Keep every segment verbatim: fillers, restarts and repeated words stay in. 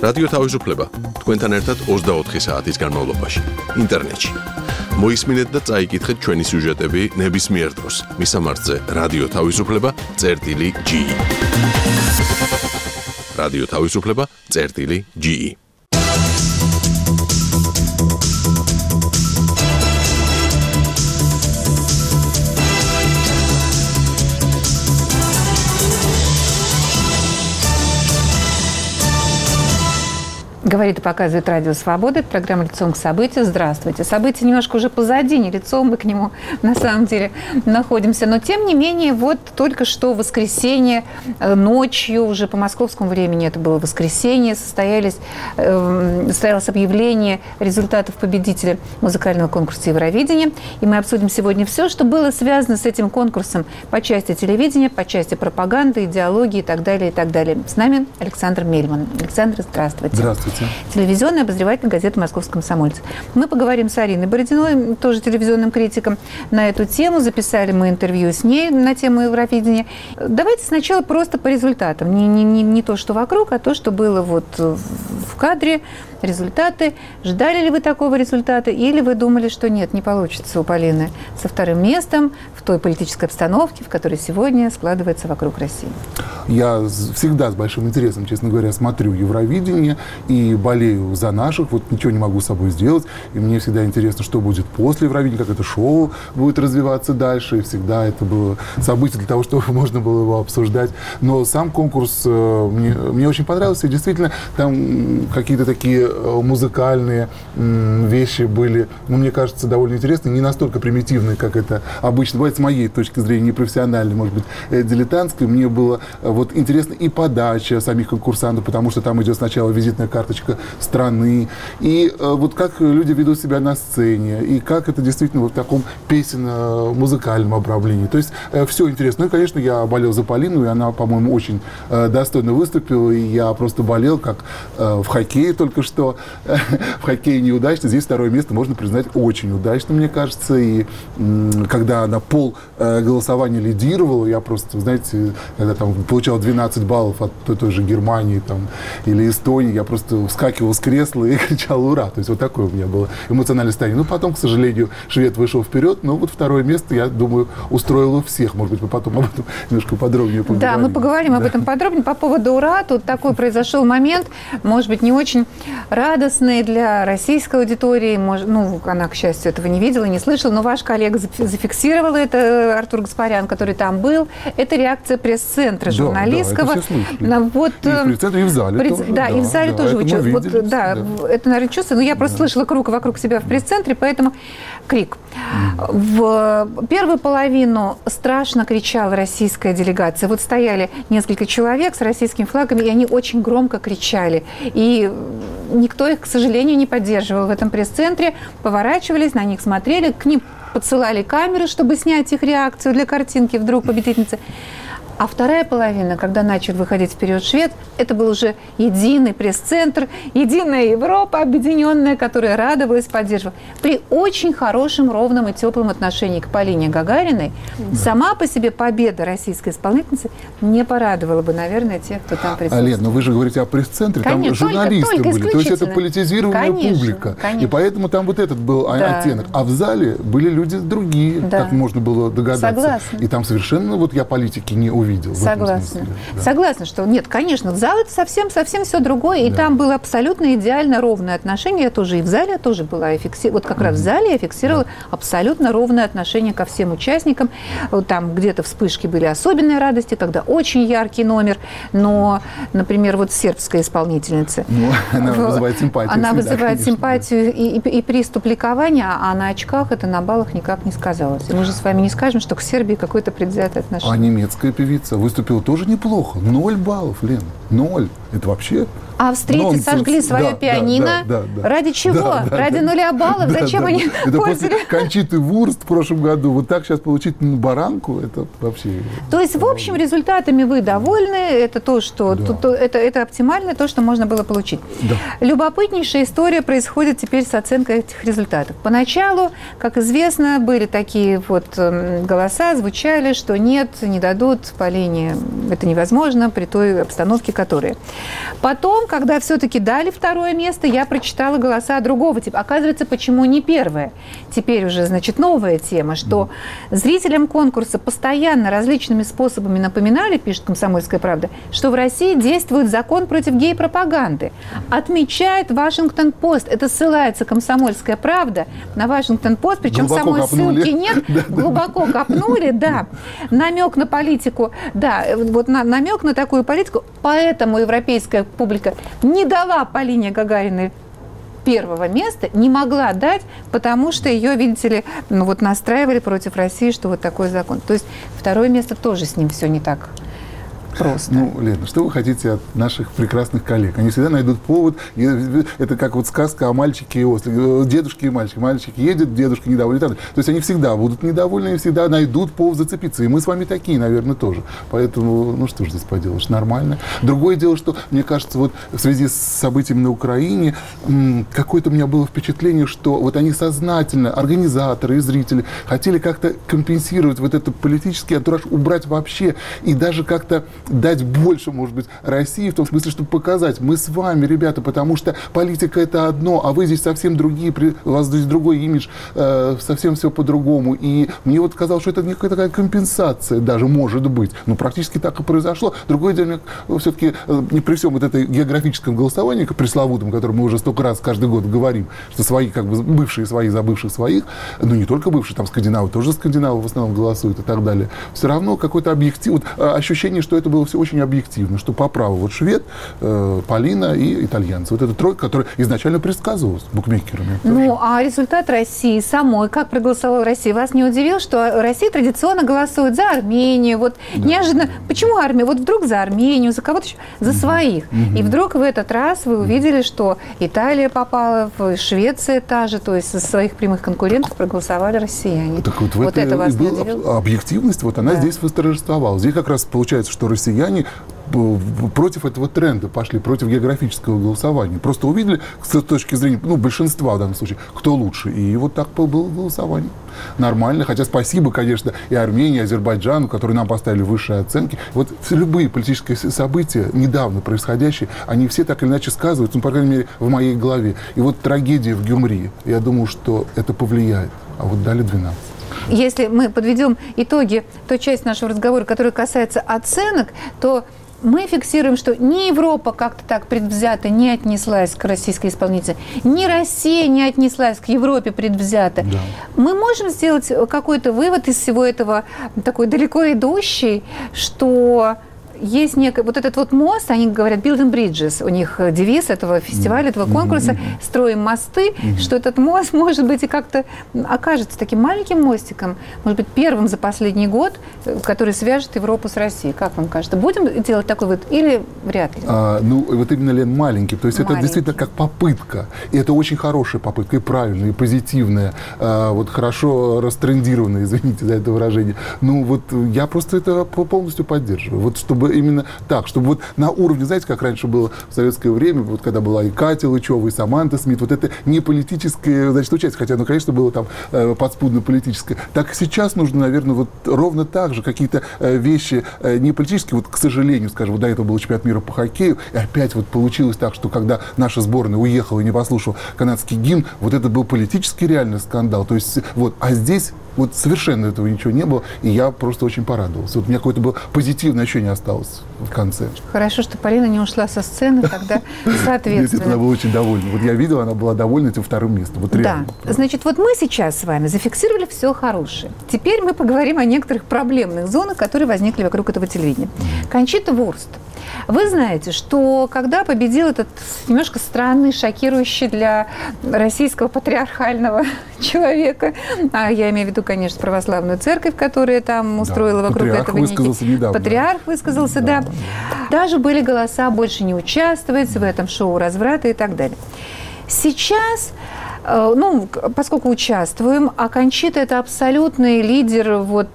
რადიო თავისუფლება თქვენთან ერთად ოცდაოთხი საათის განმავლობაში ინტერნეტში. მოისმინეთ და წაიკითხეთ ჩვენი სიუჟეტები ნებისმიერ დროს. მისამართზე რადიო თავისუფლება წერტილი ჯი ი. რადიო თავისუფლება წერტილი ჯი ი. Говорит и показывает Радио Свобода. Это программа «Лицом к событию». Здравствуйте. События немножко уже позади, не лицом мы к нему на самом деле находимся. Но тем не менее, вот только что в воскресенье ночью, уже по московскому времени это было воскресенье, состоялись, э, состоялось объявление результатов победителя музыкального конкурса Евровидения. И мы обсудим сегодня все, что было связано с этим конкурсом по части телевидения, по части пропаганды, идеологии и так далее, и так далее. С нами Александр Мельман. Александр, здравствуйте. Здравствуйте. Телевизионный обозреватель газеты «Московский комсомолец». Мы поговорим с Ариной Бородиной, тоже телевизионным критиком, на эту тему. Записали мы интервью с ней на тему Евровидения. Давайте сначала просто по результатам. Не, не, не, не то, что вокруг, а то, что было вот в кадре. Результаты. Ждали ли вы такого результата? Или вы думали, что нет, не получится у Полины со вторым местом в той политической обстановке, в которой сегодня складывается вокруг России? Я всегда с большим интересом, честно говоря, смотрю Евровидение и болею за наших. Вот ничего не могу с собой сделать. И мне всегда интересно, что будет после Евровидения, как это шоу будет развиваться дальше. И всегда это было событие для того, чтобы можно было его обсуждать. Но сам конкурс мне, мне очень понравился. И действительно, там какие-то такие музыкальные вещи были, ну, мне кажется, довольно интересные. Не настолько примитивные, как это обычно бывает с моей точки зрения, непрофессиональной, может быть, дилетантской. Мне было вот интересно и подача самих конкурсантов, потому что там идет сначала визитная карточка страны, и вот как люди ведут себя на сцене, и как это действительно вот в таком песенно-музыкальном обрамлении. То есть все интересно. Ну и, конечно, я болел за Полину, и она, по-моему, очень достойно выступила, и я просто болел, как в хоккее только что. В хоккее неудачно. Здесь второе место можно признать очень удачным, мне кажется. И когда она пол голосования лидировала, я просто, знаете, когда там получал двенадцать баллов от той, той же Германии там, или Эстонии, я просто вскакивал с кресла и кричал «Ура!». То есть вот такое у меня было эмоциональное состояние. Ну, потом, к сожалению, швед вышел вперед, но вот второе место, я думаю, устроило всех. Может быть, мы потом об этом немножко подробнее поговорим. Да, мы поговорим да. об этом подробнее. По поводу «Ура!», тут такой произошел момент, может быть, не очень радостный для российской аудитории. Может, ну, она, к счастью, этого не видела, не слышала, но ваш коллега зафиксировал это, Артур Гаспарян, который там был. Это реакция пресс-центра да, журналистского. Да, вот, и в пресс-центре, и в зале пресс... тоже. Да, да, и в зале да, тоже. Это, вы вот, да, да. это, наверное, чувствую. Но я просто да. слышала круг вокруг себя в пресс-центре, поэтому крик. Mm-hmm. В первую половину страшно кричала российская делегация. Вот стояли несколько человек с российскими флагами, и они очень громко кричали. И никто их, к сожалению, не поддерживал в этом пресс-центре. Поворачивались, на них смотрели, к ним подсылали камеры, чтобы снять их реакцию для картинки «Вдруг победительницы». А вторая половина, когда начал выходить вперед швед, это был уже единый пресс-центр, единая Европа объединенная, которая радовалась, поддерживала. При очень хорошем, ровном и теплом отношении к Полине Гагариной да. сама по себе победа российской исполнительницы не порадовала бы, наверное, тех, кто там присутствует. Лен, но вы же говорите о пресс-центре, конечно, там журналисты только, только были, то есть это политизированная конечно, публика. Конечно. И поэтому там вот этот был да. оттенок. А в зале были люди другие, да. как можно было догадаться. Согласна. И там совершенно, вот я политики не увидел. Видел, согласна. Да. Согласна, что нет, конечно, зал это совсем, совсем все другое, и да. там было абсолютно идеально ровное отношение. Я тоже и в зале тоже была, я фикси... вот как mm-hmm. раз в зале я фиксировала да. абсолютно ровное отношение ко всем участникам. Там где-то вспышки были особенной радости, когда очень яркий номер, но, например, вот сербская исполнительница. Ну, она в... вызывает симпатию. Она всегда, вызывает конечно, симпатию да. и, и, и приступ ликования, а на очках это на баллах никак не сказалось. И мы же с вами не скажем, что к Сербии какое-то предвзятое отношение. А немецкая певица выступила тоже неплохо. Ноль баллов, Лен. Ноль. Это вообще... А австрийцы сожгли свое да, пианино. Да, да, да, Ради чего? Да, да, Ради да, нуля баллов? Да, Зачем да, они да. Это пользовали? после Кончиты Вурст в прошлом году. Вот так сейчас получить баранку, это вообще... То есть, в общем, результатами вы довольны. Это то, что... Да. То, это, это оптимально, то, что можно было получить. Да. Любопытнейшая история происходит теперь с оценкой этих результатов. Поначалу, как известно, были такие вот голоса, звучали, что нет, не дадут Полине. Это невозможно при той обстановке, которые. Потом, когда все-таки дали второе место, я прочитала голоса другого типа. Оказывается, почему не первое? Теперь уже, значит, новая тема, что зрителям конкурса постоянно различными способами напоминали, пишет «Комсомольская правда», что в России действует закон против гей-пропаганды. Отмечает Вашингтон-Пост. Это ссылается «Комсомольская правда» на Вашингтон-Пост, причем глубоко самой копнули. ссылки нет. Глубоко копнули, да. Намек на политику, да, вот на, намек на такую политику. Поэтому европейская публика не дала Полине Гагариной первого места, не могла дать, потому что ее, видите ли, ну вот настраивали против России, что вот такой закон. То есть второе место тоже с ним все не так просто. Ну, Лена, что вы хотите от наших прекрасных коллег? Они всегда найдут повод. Это как вот сказка о мальчике и ослике. Дедушке и мальчике. Мальчик едет, дедушка недоволен. То есть они всегда будут недовольны и всегда найдут повод зацепиться. И мы с вами такие, наверное, тоже. Поэтому, ну что ж здесь поделаешь, нормально. Другое дело, что, мне кажется, вот в связи с событиями на Украине, какое-то у меня было впечатление, что вот они сознательно, организаторы и зрители, хотели как-то компенсировать вот этот политический антураж, убрать вообще и даже как-то дать больше, может быть, России, в том смысле, чтобы показать, мы с вами, ребята, потому что политика это одно, а вы здесь совсем другие, у вас здесь другой имидж, э, совсем все по-другому. И мне вот казалось, что это некая такая компенсация даже может быть. Но практически так и произошло. Другое дело, все-таки не при всем вот этой географическом голосовании, пресловутом, о котором мы уже столько раз каждый год говорим, что свои, как бы, бывшие свои за бывших своих, ну не только бывшие, там скандинавы, тоже скандинавы в основном голосуют и так далее. Все равно какой-то объектив, вот, ощущение, что это было все очень объективно, что по праву вот швед, э, Полина и итальянцы. Вот эта тройка, которая изначально предсказывалась букмекерами. Ну, а результат России самой, как проголосовала Россия? Вас не удивил, что Россия традиционно голосует за Армению? Вот да. Неожиданно. Почему Армия? Вот вдруг за Армению, за кого-то еще, за угу. своих. Угу. И вдруг в этот раз вы увидели, что Италия попала, в Швеция та же, то есть со своих прямых конкурентов проголосовали россияне. Так вот, в вот это, это вас не удивило? Объективность, вот она да. здесь восторжествовала. Здесь как раз получается, что россияне против этого тренда пошли, против географического голосования. Просто увидели с точки зрения, ну, большинства в данном случае, кто лучше. И вот так было голосование. Нормально. Хотя спасибо, конечно, и Армении, и Азербайджану, которые нам поставили высшие оценки. Вот любые политические события, недавно происходящие, они все так или иначе сказываются, ну, по крайней мере, в моей голове. И вот трагедия в Гюмри, я думаю, что это повлияет. А вот дали двенадцать. Если мы подведем итоги той части нашего разговора, которая касается оценок, то мы фиксируем, что ни Европа как-то так предвзято не отнеслась к российской исполнительнице, ни Россия не отнеслась к Европе предвзято. Да. Мы можем сделать какой-то вывод из всего этого, такой далеко идущий, что есть некий, вот этот вот мост, они говорят, building bridges, у них девиз этого фестиваля, этого конкурса, mm-hmm. строим мосты, mm-hmm. что этот мост, может быть, и как-то окажется таким маленьким мостиком, может быть, первым за последний год, который свяжет Европу с Россией. Как вам кажется? Будем делать такой вывод или вряд ли? А, ну, вот именно, Лен, маленький. То есть маленький. Это действительно как попытка. И это очень хорошая попытка, и правильная, и позитивная, а, вот хорошо растрендированная, извините за это выражение. Ну, вот я просто это полностью поддерживаю. Вот чтобы именно так, чтобы вот на уровне, знаете, как раньше было в советское время, вот когда была и Катя Лычева, и Саманта Смит, вот это не политическое, значит, участие, хотя, ну, конечно, было там э, подспудно политическое. Так сейчас нужно, наверное, вот ровно так же какие-то э, вещи э, не политические, вот, к сожалению, скажем, вот до этого был чемпионат мира по хоккею, и опять вот получилось так, что когда наша сборная уехала и не послушала канадский гимн, вот это был политический реальный скандал. То есть, вот, а здесь вот совершенно этого ничего не было, и я просто очень порадовался. Вот у меня какое-то было позитивное ощущение осталось в конце. Хорошо, что Полина не ушла со сцены, тогда соответственно. Она была очень довольна. Вот я видел, она была довольна этим вторым местом. Вот реально. Да. Значит, вот мы сейчас с вами зафиксировали все хорошее. Теперь мы поговорим о некоторых проблемных зонах, которые возникли вокруг этого телевидения. Кончита Вурст. Вы знаете, что когда победил этот немножко странный, шокирующий для российского патриархального человека, а я имею в виду, конечно, православную церковь, которая там устроила да, вокруг этого высказался недавно. Патриарх высказался, да. да. Даже были голоса больше не участвовать в этом шоу разврата и так далее. Сейчас, ну, поскольку участвуем, а Кончита – это абсолютный лидер вот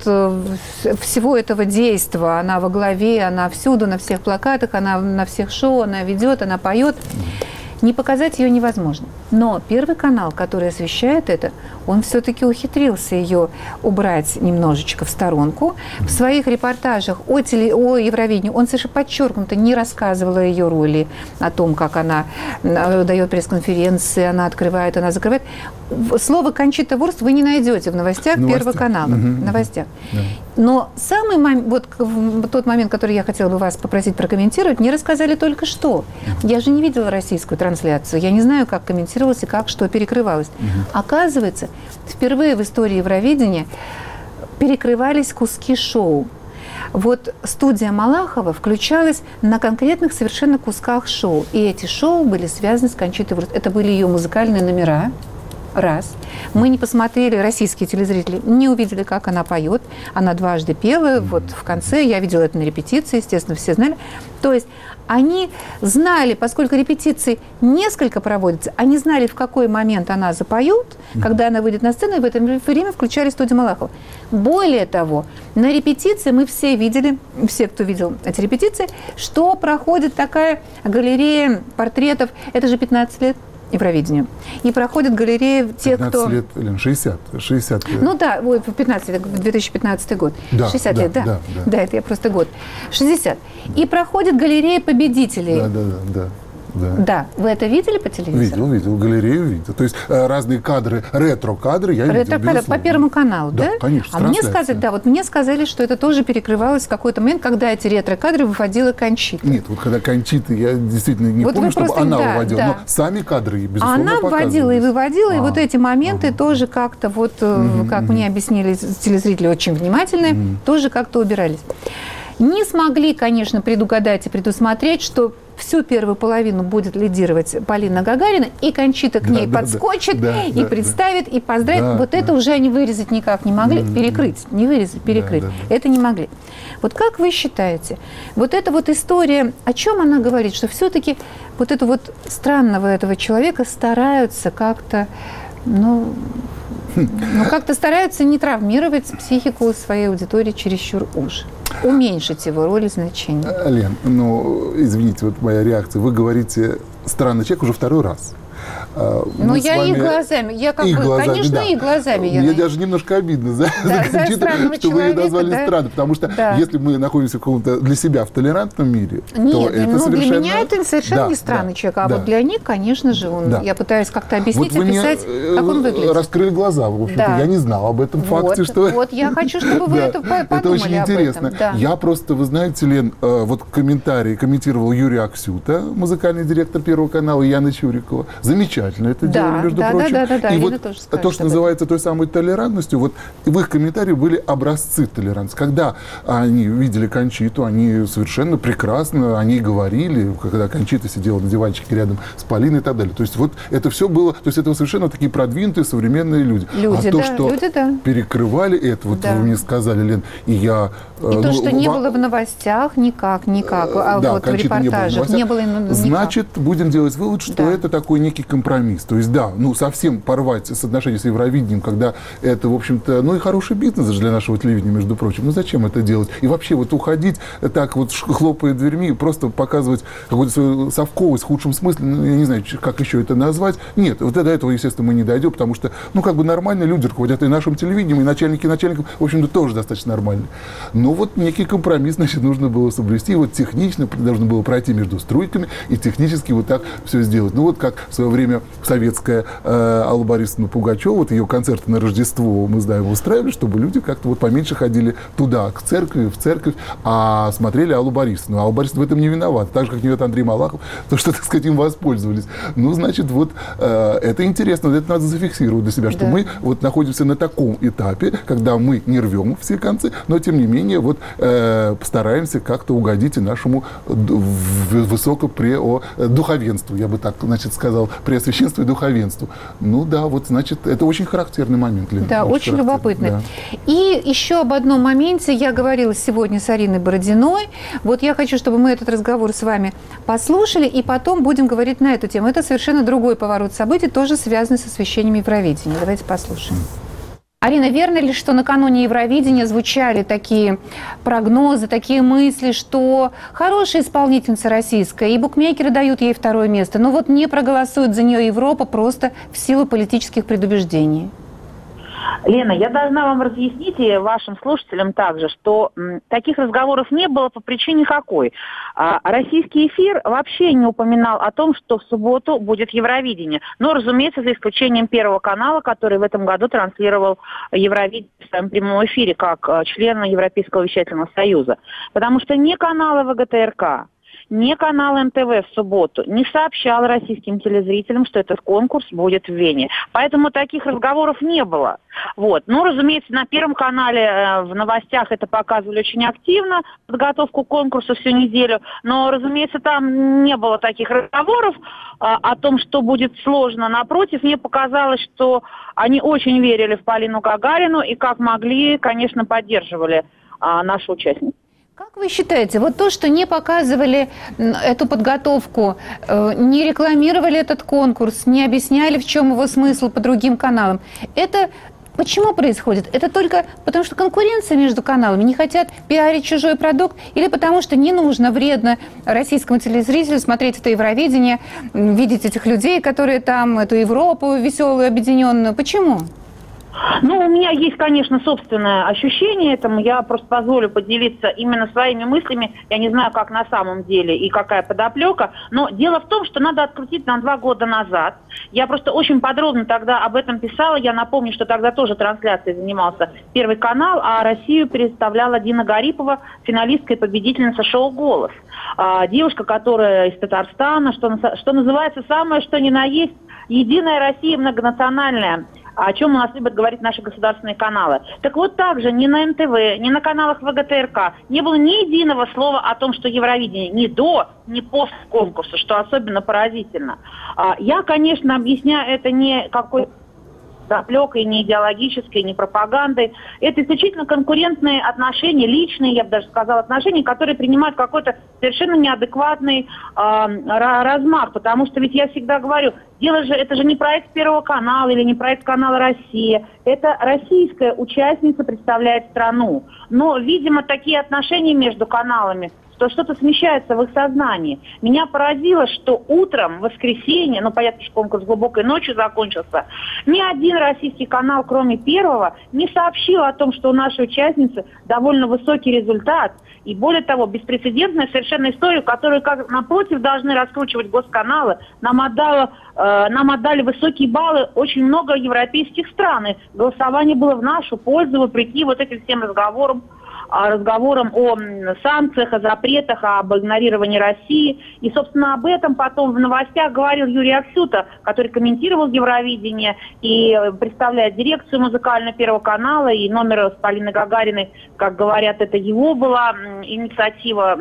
всего этого действа. Она во главе, она всюду, на всех плакатах, она на всех шоу, она ведет, она поет. Не показать ее невозможно. Но Первый канал, который освещает это, он все-таки ухитрился ее убрать немножечко в сторонку. В своих репортажах о, теле, о Евровидении он совершенно подчеркнуто не рассказывал о ее роли, о том, как она дает пресс-конференции, она открывает, она закрывает. Слово «Кончита Вурст» вы не найдете в новостях Новости. Первого канала. Угу. Новостях. Да. Но самый момент, вот в тот момент, который я хотела бы вас попросить прокомментировать, мне рассказали только что. Я же не видела российскую трансляцию. Я не знаю, как комментировалось и как что перекрывалось. Угу. Оказывается, впервые в истории Евровидения перекрывались куски шоу. Вот студия Малахова включалась на конкретных совершенно кусках шоу. И эти шоу были связаны с Кончитой Вурст. Это были ее музыкальные номера. Раз. Мы не посмотрели, российские телезрители не увидели, как она поет. Она дважды пела. Вот в конце я видела это на репетиции, естественно, все знали. То есть они знали, поскольку репетиций несколько проводится, они знали, в какой момент она запоет, когда она выйдет на сцену, и в это время включали студию Малахова. Более того, на репетиции мы все видели, все, кто видел эти репетиции, что проходит такая галерея портретов. Это же пятнадцать лет. Евровидению. И проходит галерея тех, кто... пятнадцать лет, Лен, шестьдесят, шестьдесят лет. Ну да, ой, пятнадцать лет, две тысячи пятнадцатый год. Да, шестьдесят да, лет, да. Да, да. Да, это я просто год. шестьдесят. И проходит галерея победителей. Да, да, да, да. Да. Да. Вы это видели по телевизору? Видел, видел. Галерею видел. То есть э, разные кадры, ретро-кадры я ретро видел, безусловно. По Первому каналу, да? Да, конечно. А мне сказали, да, вот мне сказали, что это тоже перекрывалось в какой-то момент, когда эти ретро-кадры выводила Кончита. Нет, вот когда Кончита, я действительно не вот помню, чтобы просто, она да, выводила, да. но сами кадры, безусловно, она вводила и выводила, а, и вот эти моменты ага. тоже как-то вот, угу, как угу. мне объяснили телезрители очень внимательные, угу. тоже как-то убирались. Не смогли, конечно, предугадать и предусмотреть, что всю первую половину будет лидировать Полина Гагарина, и Кончита к ней да, подскочит, да, и да, представит, да. и поздравит. Да, вот да. это уже они вырезать никак не могли, Mm-hmm. перекрыть, не вырезать, перекрыть. Да, да, да. Это не могли. Вот как вы считаете, вот эта вот история, о чем она говорит, что все-таки вот это вот странного этого человека стараются как-то, ну... Ну, как-то стараются не травмировать психику своей аудитории чересчур уж. Уменьшить его роль и значение. Лен, ну, извините, вот моя реакция. Вы говорите «странный человек» уже второй раз. Ну, я вами... и глазами, я как и бы, глазами, конечно, да. и глазами. Мне Я даже немножко обидно за, да, за Кончиту, что вы ее назвали да? странной, потому что да. если мы находимся в каком-то для себя в толерантном мире, Нет, то это ну, совершенно... для меня это совершенно да, не странный да, человек, а да. вот для них, конечно же, он, да. я пытаюсь как-то объяснить, вот описать, вы как он выглядит. Раскрыли глаза, в общем-то, да. я не знал об этом вот, факте, что... Вот, я хочу, чтобы вы да, это подумали это очень интересно. Об этом. Да. Я просто, вы знаете, Лен, вот комментарий комментировал Юрий Аксюта, музыкальный директор Первого канала, и Яна Чурикова. Замечательно это да, делали, между да, прочим. Да, да, да, и да, вот то, что называется той самой толерантностью, вот в их комментарии были образцы толерантности. Когда они видели Кончиту, они совершенно прекрасно о ней говорили, когда Кончита сидела на диванчике рядом с Полиной и так далее. То есть вот это все было, то есть это совершенно такие продвинутые современные люди. Люди, а то, да, что люди, да. перекрывали это, вот да. вы мне сказали, Лен, и я... И ну, то, что не во... было в новостях, никак, никак, а да, вот в репортажах не было, не было значит, будем делать вывод, что да. это такой некий компромисс. То есть, да, ну, совсем порвать соотношение с Евровидением, когда это, в общем-то, ну, и хороший бизнес для нашего телевидения, между прочим. Ну, зачем это делать? И вообще, вот уходить так вот, хлопая дверьми, просто показывать какую-то свою совковость в худшем смысле, ну, я не знаю, как еще это назвать. Нет, вот до этого, естественно, мы не дойдем, потому что, ну, как бы нормальные люди руководят и нашим телевидением, и начальники начальников, в общем-то, тоже достаточно нормальные. Но вот некий компромисс, значит, нужно было соблюсти. И вот технично должно было пройти между струйками и технически вот так все сделать. Ну, вот как в свое время советская э, Алла Борисовна Пугачева, вот ее концерты на Рождество, мы знаем, устраивали, чтобы люди как-то вот поменьше ходили туда, к церкви, в церковь, а смотрели Аллу Борисовну. А Алла Борисовна в этом не виновата. Так же, как не виноват Андрей Малахов, то, что, так сказать, им воспользовались. Ну, значит, вот э, это интересно, это надо зафиксировать для себя, что да. мы вот находимся на таком этапе, когда мы не рвем все концы, но, тем не менее, вот э, постараемся как-то угодить и нашему высокопредуховенству, я бы так, значит, сказал, преосвященству и духовенству. Ну да, вот, значит, это очень характерный момент. Лена, да, очень, очень любопытный. Да. И еще об одном моменте я говорила сегодня с Ариной Бородиной. Вот я хочу, чтобы мы этот разговор с вами послушали, и потом будем говорить на эту тему. Это совершенно другой поворот событий, тоже связанный с освещением Евровидения. Давайте послушаем. Арина, верно ли, что накануне Евровидения звучали такие прогнозы, такие мысли, что хорошая исполнительница российская, и букмекеры дают ей второе место, но вот не проголосует за нее Европа просто в силу политических предубеждений? Лена, я должна вам разъяснить и вашим слушателям также, что м, таких разговоров не было по причине какой. А, российский эфир вообще не упоминал о том, что в субботу будет Евровидение. Но, разумеется, за исключением Первого канала, который в этом году транслировал Евровидение в своем прямом эфире как а, член Европейского вещательного союза. Потому что ни каналы ВГТРК, ни канал эн тэ вэ в субботу не сообщал российским телезрителям, что этот конкурс будет в Вене. Поэтому таких разговоров не было. Вот. Ну, разумеется, на Первом канале э, в новостях это показывали очень активно, подготовку к конкурсу всю неделю. Но, разумеется, там не было таких разговоров э, о том, что будет сложно. Напротив, мне показалось, что они очень верили в Полину Гагарину и как могли, конечно, поддерживали э, нашу участницу. Как вы считаете, вот то, что не показывали эту подготовку, не рекламировали этот конкурс, не объясняли, в чем его смысл по другим каналам, это почему происходит? Это только потому, что конкуренция между каналами, не хотят пиарить чужой продукт, или потому что не нужно, вредно российскому телезрителю смотреть это Евровидение, видеть этих людей, которые там, эту Европу веселую, объединенную? Почему? Ну, у меня есть, конечно, собственное ощущение этому. Я просто позволю поделиться именно своими мыслями. Я не знаю, как на самом деле и какая подоплека. Но дело в том, что надо открутить на два года назад. Я просто очень подробно тогда об этом писала. Я напомню, что тогда тоже трансляцией занимался Первый канал, а Россию представляла Дина Гарипова, финалистка и победительница шоу «Голос». А, девушка, которая из Татарстана, что, что называется, самое что ни на есть, единая Россия многонациональная, о чем у нас любят говорить наши государственные каналы. Так вот, также ни на эн тэ вэ, ни на каналах ВГТРК не было ни единого слова о том, что Евровидение ни до, ни после конкурса, что особенно поразительно. Я, конечно, объясняю это не какой-то заплёкой, не идеологической, не пропагандой. Это исключительно конкурентные отношения, личные, я бы даже сказала, отношения, которые принимают какой-то совершенно неадекватный э, размах. Потому что ведь я всегда говорю, дело же, это же не проект Первого канала или не проект канала «Россия». Это российская участница представляет страну. Но, видимо, такие отношения между каналами, что что-то смещается в их сознании. Меня поразило, что утром, в воскресенье, ну, понятно, что конкурс глубокой ночью закончился, ни один российский канал, кроме Первого, не сообщил о том, что у нашей участницы довольно высокий результат. И более того, беспрецедентная совершенно история, которую, как, напротив, должны раскручивать госканалы. Нам, отдало, э, нам отдали высокие баллы очень много европейских стран. И голосование было в нашу пользу, вопреки вот этим всем разговорам, разговором о санкциях, о запретах, об игнорировании России. И, собственно, об этом потом в новостях говорил Юрий Аксюта, который комментировал Евровидение и представляет дирекцию музыкального Первого канала, и номер с Полиной Гагариной, как говорят, это его была инициатива.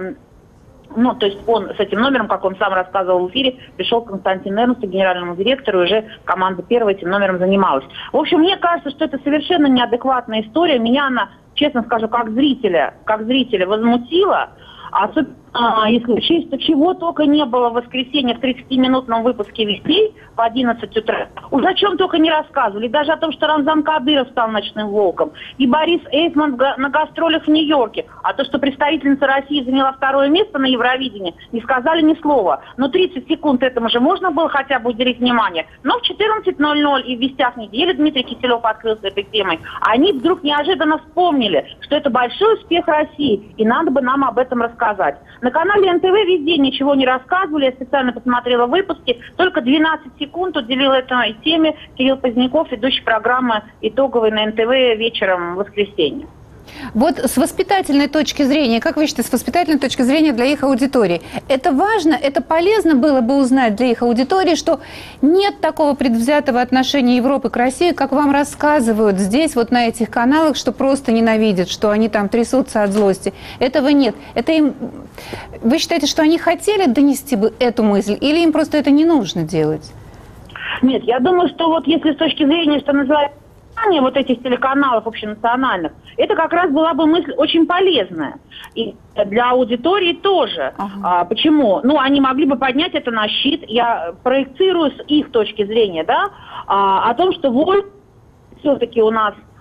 Ну, то есть он с этим номером, как он сам рассказывал в эфире, пришел к Константину Эрнсту, генеральному директору, и уже команда Первого этим номером занималась. В общем, мне кажется, что это совершенно неадекватная история. Меня она, честно скажу, как зрителя, как зрителя возмутила. Особенно, если учесть, что чего только не было в воскресенье в тридцатиминутном выпуске «Вестей» в одиннадцать утра. Уж о чем только не рассказывали. Даже о том, что Рамзан Кадыров стал ночным волком. И Борис Эйфман на гастролях в Нью-Йорке. А то, что представительница России заняла второе место на Евровидении, не сказали ни слова. Но тридцать секунд этому же можно было хотя бы уделить внимание. Но в четырнадцать ноль ноль и в «Вестях недели» Дмитрий Киселев открылся этой темой. Они вдруг неожиданно вспомнили, что это большой успех России. И надо бы нам об этом рассказать. Сказать. На канале эн тэ вэ везде ничего не рассказывали, я специально посмотрела выпуски, только двенадцать секунд уделил этой теме Кирилл Поздняков, ведущий программы итоговой на эн тэ вэ вечером в воскресенье. Вот с воспитательной точки зрения, как вы считаете, с воспитательной точки зрения для их аудитории, это важно, это полезно было бы узнать для их аудитории, что нет такого предвзятого отношения Европы к России, как вам рассказывают здесь, вот на этих каналах, что просто ненавидят, что они там трясутся от злости. Этого нет. Это им... Вы считаете, что они хотели донести бы эту мысль, или им просто это не нужно делать? Нет, я думаю, что вот если с точки зрения, что называется, вот этих телеканалов общенациональных, это как раз была бы мысль очень полезная. И для аудитории тоже. Ага. А, почему? Ну, они могли бы поднять это на щит. Я проецирую с их точки зрения, да, а, о том, что вот все-таки у нас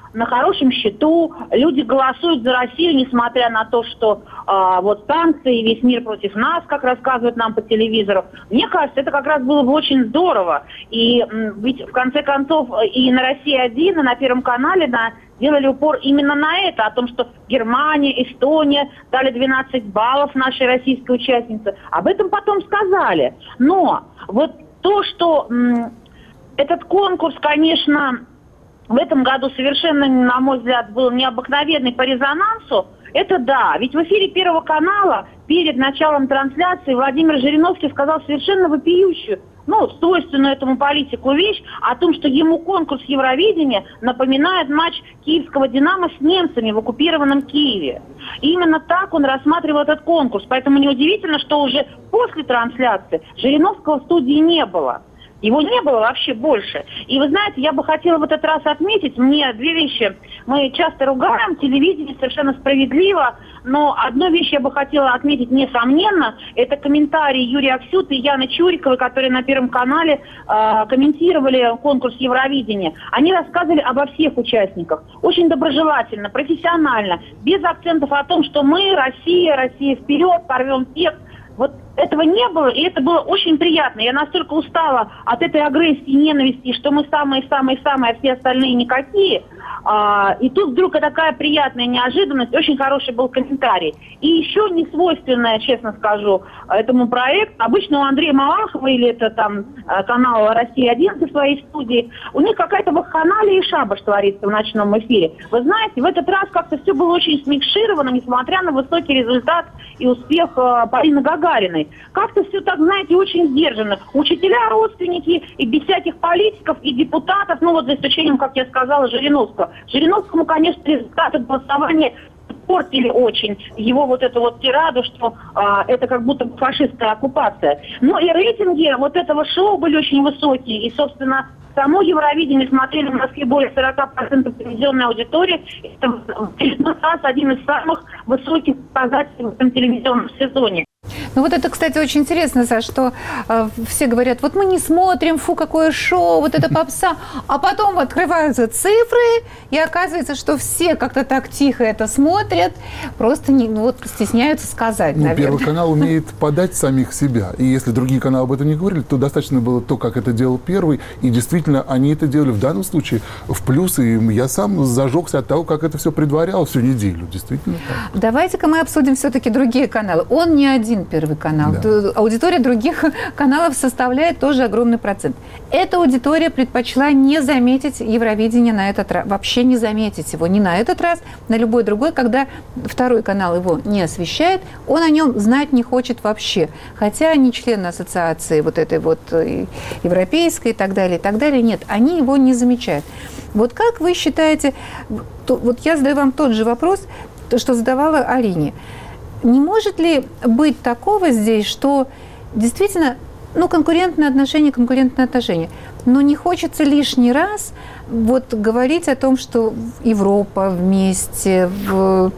на хорошем счету, люди голосуют за Россию, несмотря на то, что э, вот санкции, весь мир против нас, как рассказывают нам по телевизору. Мне кажется, это как раз было бы очень здорово. И м, ведь в конце концов и на Россия один, и на Первом канале на, делали упор именно на это, о том, что Германия, Эстония дали двенадцать баллов нашей российской участнице. Об этом потом сказали. Но вот то, что м, этот конкурс, конечно, в этом году совершенно, на мой взгляд, был необыкновенный по резонансу, это да. Ведь в эфире Первого канала перед началом трансляции Владимир Жириновский сказал совершенно вопиющую, ну, свойственную этому политику вещь о том, что ему конкурс Евровидения напоминает матч киевского «Динамо» с немцами в оккупированном Киеве. И именно так он рассматривал этот конкурс. Поэтому неудивительно, что уже после трансляции Жириновского в студии не было. Его не было вообще больше. И вы знаете, я бы хотела в этот раз отметить, мне две вещи. Мы часто ругаем телевидение совершенно справедливо, но одну вещь я бы хотела отметить несомненно. Это комментарии Юрия Аксюта и Яны Чуриковой, которые на Первом канале э, комментировали конкурс Евровидения. Они рассказывали обо всех участниках. Очень доброжелательно, профессионально, без акцентов о том, что мы, Россия, Россия вперед, порвем всех. Вот этого не было, и это было очень приятно. Я настолько устала от этой агрессии, ненависти, что мы самые-самые-самые, а все остальные никакие. А, и тут вдруг такая приятная неожиданность, очень хороший был комментарий. И еще не свойственное, честно скажу, этому проекту. Обычно у Андрея Малахова, или это там канал «Россия один» со своей студии, у них какая-то вакханалия и шабаш творится в ночном эфире. Вы знаете, в этот раз как-то все было очень смикшировано, несмотря на высокий результат и успех Полины Гагариной. Как-то все так, знаете, очень сдержанно. Учителя, родственники, и без всяких политиков, и депутатов, ну вот за исключением, как я сказала, Жириновского. Жириновскому, конечно, результаты голосования портили очень его вот эту вот тираду, что а, это как будто фашистская оккупация. Ну и рейтинги вот этого шоу были очень высокие. И, собственно, само Евровидение смотрели в Москве более сорок процентов телевизионной аудитории. Это в очередной раз один из самых высоких показателей в этом телевизионном сезоне. Ну вот это, кстати, очень интересно, Саш, что э, все говорят, вот мы не смотрим, фу, какое шоу, вот это попса, а потом открываются цифры, и оказывается, что все как-то так тихо это смотрят, просто не, ну, вот, стесняются сказать, ну, наверное. Первый канал умеет подать самих себя, и если другие каналы об этом не говорили, то достаточно было то, как это делал Первый, и действительно они это делали в данном случае в плюс, и я сам зажегся от того, как это все предварялось всю неделю, действительно так. Давайте-ка мы обсудим все-таки другие каналы. Он не один Первый канал. Да. Аудитория других каналов составляет тоже огромный процент. Эта аудитория предпочла не заметить Евровидение на этот раз, вообще не заметить его ни на этот раз, на любой другой, когда второй канал его не освещает, он о нем знать не хочет вообще. Хотя они члены ассоциации вот этой вот европейской и так далее, и так далее, нет, они его не замечают. Вот как вы считаете, то, вот я задаю вам тот же вопрос, то, что задавала Алине. Не может ли быть такого здесь, что действительно, ну, конкурентные отношения, конкурентные отношения, но не хочется лишний раз вот говорить о том, что Европа вместе, в,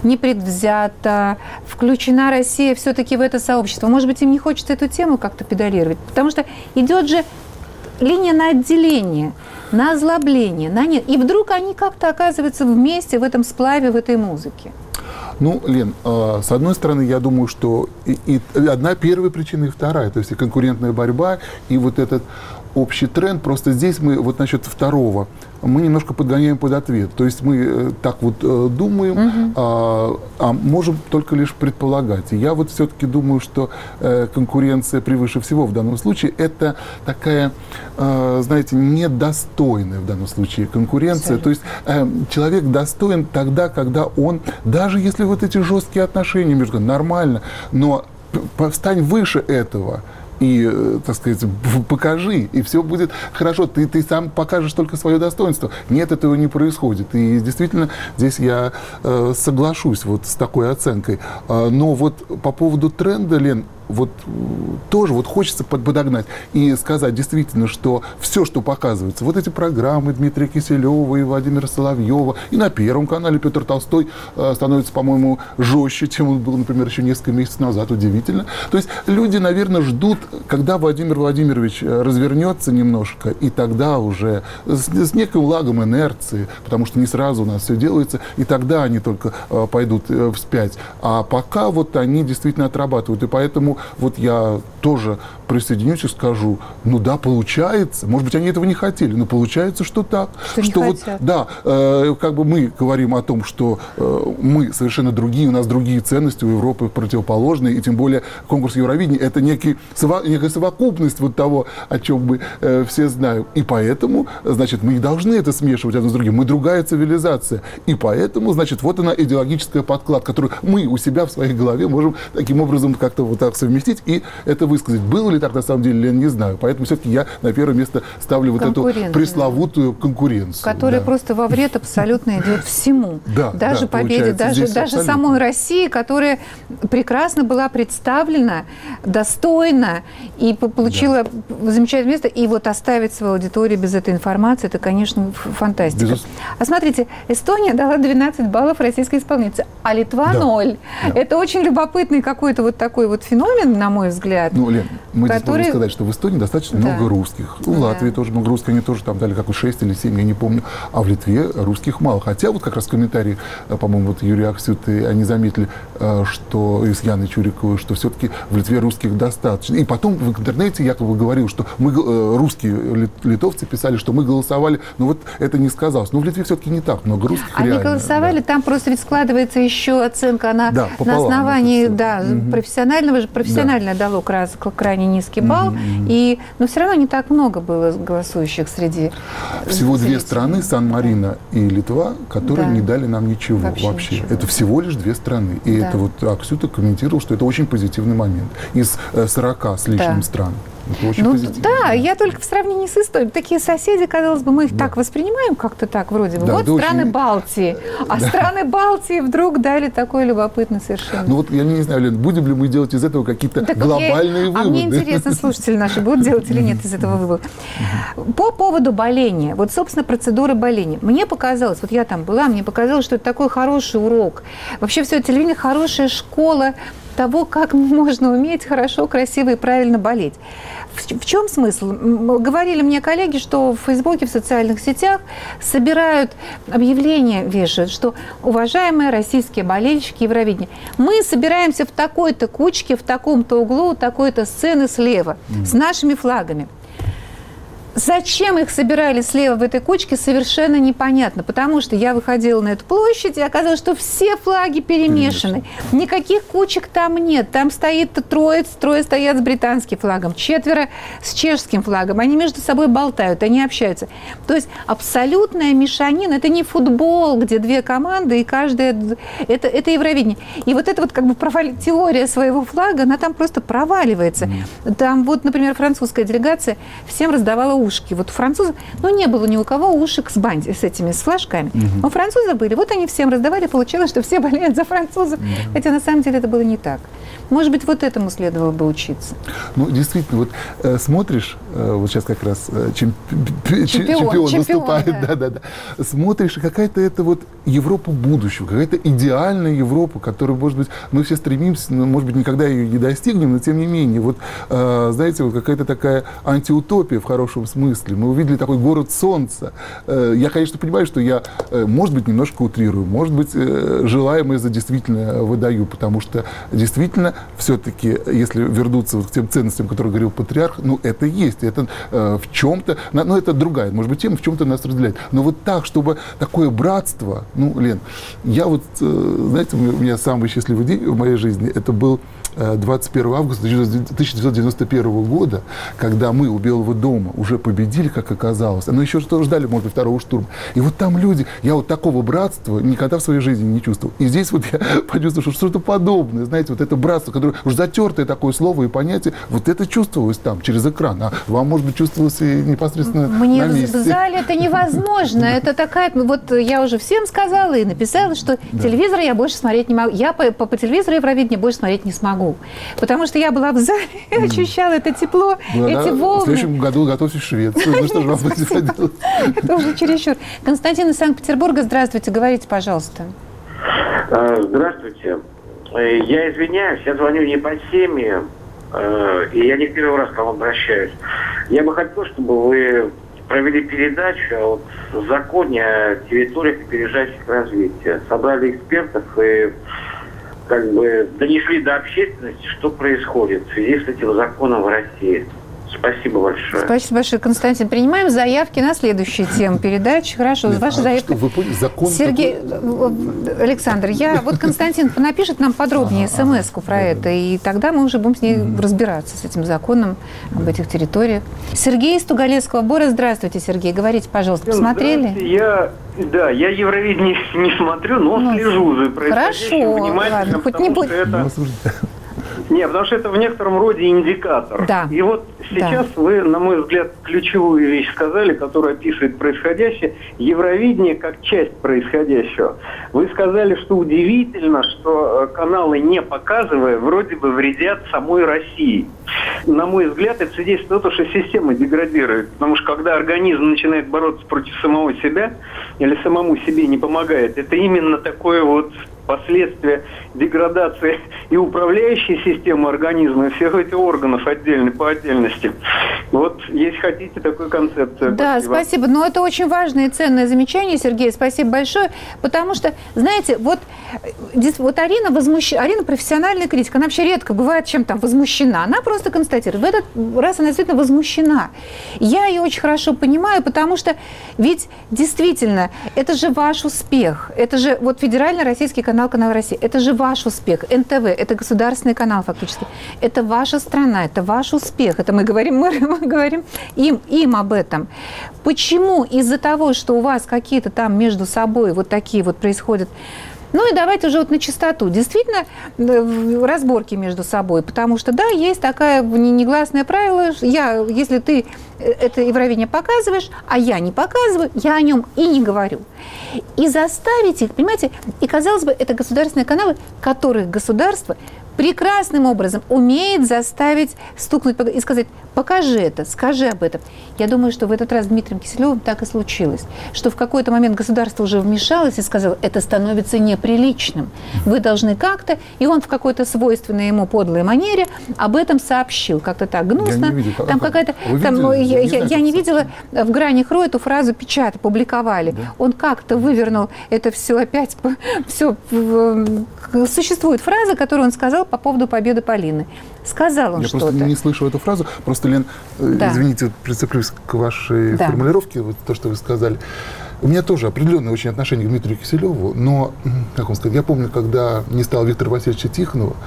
непредвзято, включена Россия все-таки в это сообщество. Может быть, им не хочется эту тему как-то педалировать, потому что идет же линия на отделение, на озлобление, на нет. И вдруг они как-то оказываются вместе в этом сплаве, в этой музыке. Ну, Лен, э, с одной стороны, я думаю, что и, и одна первая причина, и вторая, то есть и конкурентная борьба, и вот этот общий тренд. Просто здесь мы, вот насчет второго, мы немножко подгоняем под ответ. То есть мы э, так вот э, думаем, угу. а, а можем только лишь предполагать. И я вот все-таки думаю, что э, конкуренция превыше всего в данном случае. Это такая, э, знаете, недостойная в данном случае конкуренция. Абсолютно. То есть э, человек достоин тогда, когда он, даже если вот эти жесткие отношения между нормально, но встань выше этого. И, так сказать, покажи, и все будет хорошо. Ты, ты сам покажешь только свое достоинство. Нет, этого не происходит. И действительно, здесь я э, соглашусь вот с такой оценкой. Э, но вот по поводу тренда, Лен, вот тоже вот хочется подогнать и сказать действительно, что все, что показывается, вот эти программы Дмитрия Киселева и Владимира Соловьева, и на Первом канале Петр Толстой э, становится, по-моему, жестче, чем он был, например, еще несколько месяцев назад. Удивительно. То есть люди, наверное, ждут, когда Владимир Владимирович развернется немножко, и тогда уже с, с неким лагом инерции, потому что не сразу у нас все делается, и тогда они только э, пойдут э, вспять. А пока вот они действительно отрабатывают. И поэтому вот я тоже присоединюсь и скажу, ну да, получается. Может быть, они этого не хотели, но получается, что так. Что, что не вот, хотят. да, э, как бы мы говорим о том, что э, мы совершенно другие, у нас другие ценности, у Европы противоположные, и тем более конкурс Евровидения — это некий, некая совокупность вот того, о чем мы э, все знаем. И поэтому, значит, мы не должны это смешивать одно с другим. Мы другая цивилизация. И поэтому, значит, вот она идеологическая подкладка, которую мы у себя в своей голове можем таким образом как-то вот так совместить и это высказать. Было ли так на самом деле, я не знаю. Поэтому все-таки я на первое место ставлю вот эту пресловутую конкуренцию. Которая да. просто во вред абсолютно идет всему. Да, даже да, победе, даже, даже самой России, которая прекрасно была представлена, достойна и получила да. замечательное место. И вот оставить свою аудиторию без этой информации, это, конечно, фантастика. Безусловно. А смотрите, Эстония дала двенадцать баллов российской исполнительнице, а Литва да. ноль. Да. Это очень любопытный какой-то вот такой вот феномен, на мой взгляд. Ну, Лен, мы который... здесь можем сказать, что в Эстонии достаточно да. много русских. У да. Латвии тоже много русских, они тоже там дали как шесть или семь, я не помню. А в Литве русских мало. Хотя вот как раз в комментарии, по-моему, вот Юрий Аксют, они заметили, что и с Яной Чуриковой, что все-таки в Литве русских достаточно. И потом в интернете якобы говорил, что мы, русские литовцы писали, что мы голосовали, но вот это не сказалось. Но в Литве все-таки не так много русских. Они реально, голосовали, да. там просто ведь складывается еще оценка на, да, на основании да, угу. профессионального, профессионально да. дало крайне, крайне низкий балл, угу. и, но все равно не так много было голосующих среди Всего зрителей. Две страны, Сан-Марино и Литва, которые да. не дали нам ничего вообще. вообще. Ничего. Это всего лишь две страны. И да. это вот Аксюта комментировал, что это очень позитивный момент. Из сорока с лишним да. стран. Это очень ну, позитивно. Да, я только в сравнении с Эстонией. Такие соседи, казалось бы, мы их да. так воспринимаем как-то так вроде бы. Да, вот да, страны очень... Балтии. А да. страны Балтии вдруг дали такой любопытный совершенно. Ну вот я не знаю, Лен, будем ли мы делать из этого какие-то так глобальные я... выводы? А мне интересно, слушатели наши будут делать или нет из этого вывода. По поводу боления. Вот, собственно, процедуры боления. Мне показалось, вот я там была, мне показалось, что это такой хороший урок. Вообще все телевидение хорошая школа того, как можно уметь хорошо, красиво и правильно болеть. В, в чем смысл? Говорили мне коллеги, что в Фейсбуке, в социальных сетях собирают объявления, вешают, что уважаемые российские болельщики Евровидения, мы собираемся в такой-то кучке, в таком-то углу, такой-то сцены слева, mm. с нашими флагами. Зачем их собирали слева в этой кучке, совершенно непонятно. Потому что я выходила на эту площадь, и оказалось, что все флаги перемешаны. Никаких кучек там нет. Там стоит трое, трое стоят с британским флагом, четверо с чешским флагом. Они между собой болтают, они общаются. То есть абсолютная мешанина. Это не футбол, где две команды, и каждая... Это, это Евровидение. И вот эта вот как бы провали... теория своего флага, она там просто проваливается. Там вот, например, французская делегация всем раздавала ушки. Вот у французов, ну, не было ни у кого ушек с банди, с этими, с флажками. Угу. У французов были. Вот они всем раздавали, получилось, что все болеют за французов. Угу. Хотя на самом деле это было не так. Может быть, вот этому следовало бы учиться. Ну, действительно, вот э, смотришь, э, вот сейчас как раз э, чемпи- чемпион, чемпион, чемпион выступает, да. Да, да, да. Смотришь, какая-то это вот Европа будущего, какая-то идеальная Европа, которую, может быть, мы все стремимся, но, может быть, никогда ее не достигнем, но тем не менее, вот, э, знаете, вот какая-то такая антиутопия в хорошем смысле. Мы увидели такой город солнца. Э, я, конечно, понимаю, что я, э, может быть, немножко утрирую, может быть, э, желаемое за действительно выдаю, потому что действительно все-таки, если вернуться вот к тем ценностям, о которых говорил патриарх, ну, это есть, это э, в чем-то, ну, это другая, может быть, тема, в чем-то нас разделяет. Но вот так, чтобы такое братство, ну, Лен, я вот, э, знаете, у меня самый счастливый день в моей жизни, это был двадцать первого августа тысяча девятьсот девяносто первого года, когда мы у Белого дома уже победили, как оказалось, но еще что ждали, может быть, второго штурма. И вот там люди, я вот такого братства никогда в своей жизни не чувствовал. И здесь вот я почувствовал, что что-то подобное, знаете, вот это братство братство, которое уж затертое такое слово и понятие, вот это чувствовалось там, через экран. А вам, может быть, чувствовалось и непосредственно Мне на месте. в зале это невозможно. Это такая... Вот я уже всем сказала и написала, что Да. телевизор я больше смотреть не могу. Я по, по, по телевизору Евровидение больше смотреть не смогу. Потому что я была в зале и ощущала это тепло, Ну, эти да, волны. в следующем году готовьтесь в Швецию. Ну что же вам придется делать? Это уже чересчур. Константин из Санкт-Петербурга, здравствуйте, говорите, пожалуйста. Здравствуйте. Я извиняюсь, я звоню не по теме, и я не первый раз к вам обращаюсь. Я бы хотел, чтобы вы провели передачу о вот законе о территориях, опережающих развитие. Собрали экспертов и как бы донесли до общественности, что происходит в связи с этим законом в России. Спасибо большое. Спасибо большое, Константин. Принимаем заявки на следующую тему передачи. Хорошо, Нет, ваша а заявка. что, вы поняли, закон Сергей, Александр, я вот Константин напишет нам подробнее смс-ку про это, и тогда мы уже будем с ней разбираться, с этим законом об этих территориях. Сергей из Тугалецкого Бора, здравствуйте, Сергей, говорите, пожалуйста, посмотрели? Я, да, я Евровидение не смотрю, но Ну, слежу за происходящим хорошо, внимательно, ладно, хоть потому не что будь- это... Ну, слушайте, Не, потому что это в некотором роде индикатор. Да. И вот сейчас Да. вы, на мой взгляд, ключевую вещь сказали, которая описывает происходящее. Евровидение как часть происходящего. Вы сказали, что удивительно, что э, каналы, не показывая, вроде бы вредят самой России. На мой взгляд, это свидетельствует о том, что система деградирует. Потому что когда организм начинает бороться против самого себя или самому себе не помогает, это именно такое вот последствия деградации и управляющей системы организма, и всех этих органов отдельно, по отдельности. Вот, если хотите, такую концепцию. Да, спасибо. спасибо. Но это очень важное и ценное замечание, Сергей. Спасибо большое. Потому что, знаете, вот, здесь вот Арина возмущена. Арина профессиональный критик. Она вообще редко бывает чем-то там возмущена. Она просто констатирует. В этот раз она действительно возмущена. Я ее очень хорошо понимаю, потому что ведь действительно это же ваш успех. Это же вот федеральный российский канал «Канал России». Это же ваш успех. эн тэ вэ – это государственный канал фактически. Это ваша страна, это ваш успех. Это мы говорим, мы, мы говорим им, им об этом. Почему из-за того, что у вас какие-то там между собой вот такие вот происходят... Ну и давайте уже вот на чистоту. Действительно, разборки между собой. Потому что, да, есть такое негласное правило. Я, если ты это Евровидение показываешь, а я не показываю, я о нем и не говорю. И заставить их, понимаете, и, казалось бы, это государственные каналы, которых государство прекрасным образом умеет заставить стукнуть и сказать: покажи это, скажи об этом. Я думаю, что в этот раз с Дмитрием Киселевым так и случилось, что в какой-то момент государство уже вмешалось и сказало: это становится неприличным. Вы должны как-то, и он в какой-то свойственной ему подлой манере об этом сообщил. Как-то так гнусно. Я не видел, Там как- какая-то... Вы Там, видели? я, Я не я- знаю, я как не это видела в «Гранях РУ» эту фразу печатали, публиковали. Да. Он как-то вывернул это все опять. Все. Существует фраза, которую он сказал по поводу победы Полины. Сказал он Я что-то. просто не слышу эту фразу. Просто, Лен, э, Да. извините, прицеплюсь к вашей Да. формулировке, вот то, что вы сказали. У меня тоже определенное очень отношение к Дмитрию Киселеву, но, м, как вам сказать, я помню, когда не стало Виктора Васильевича Тихонова,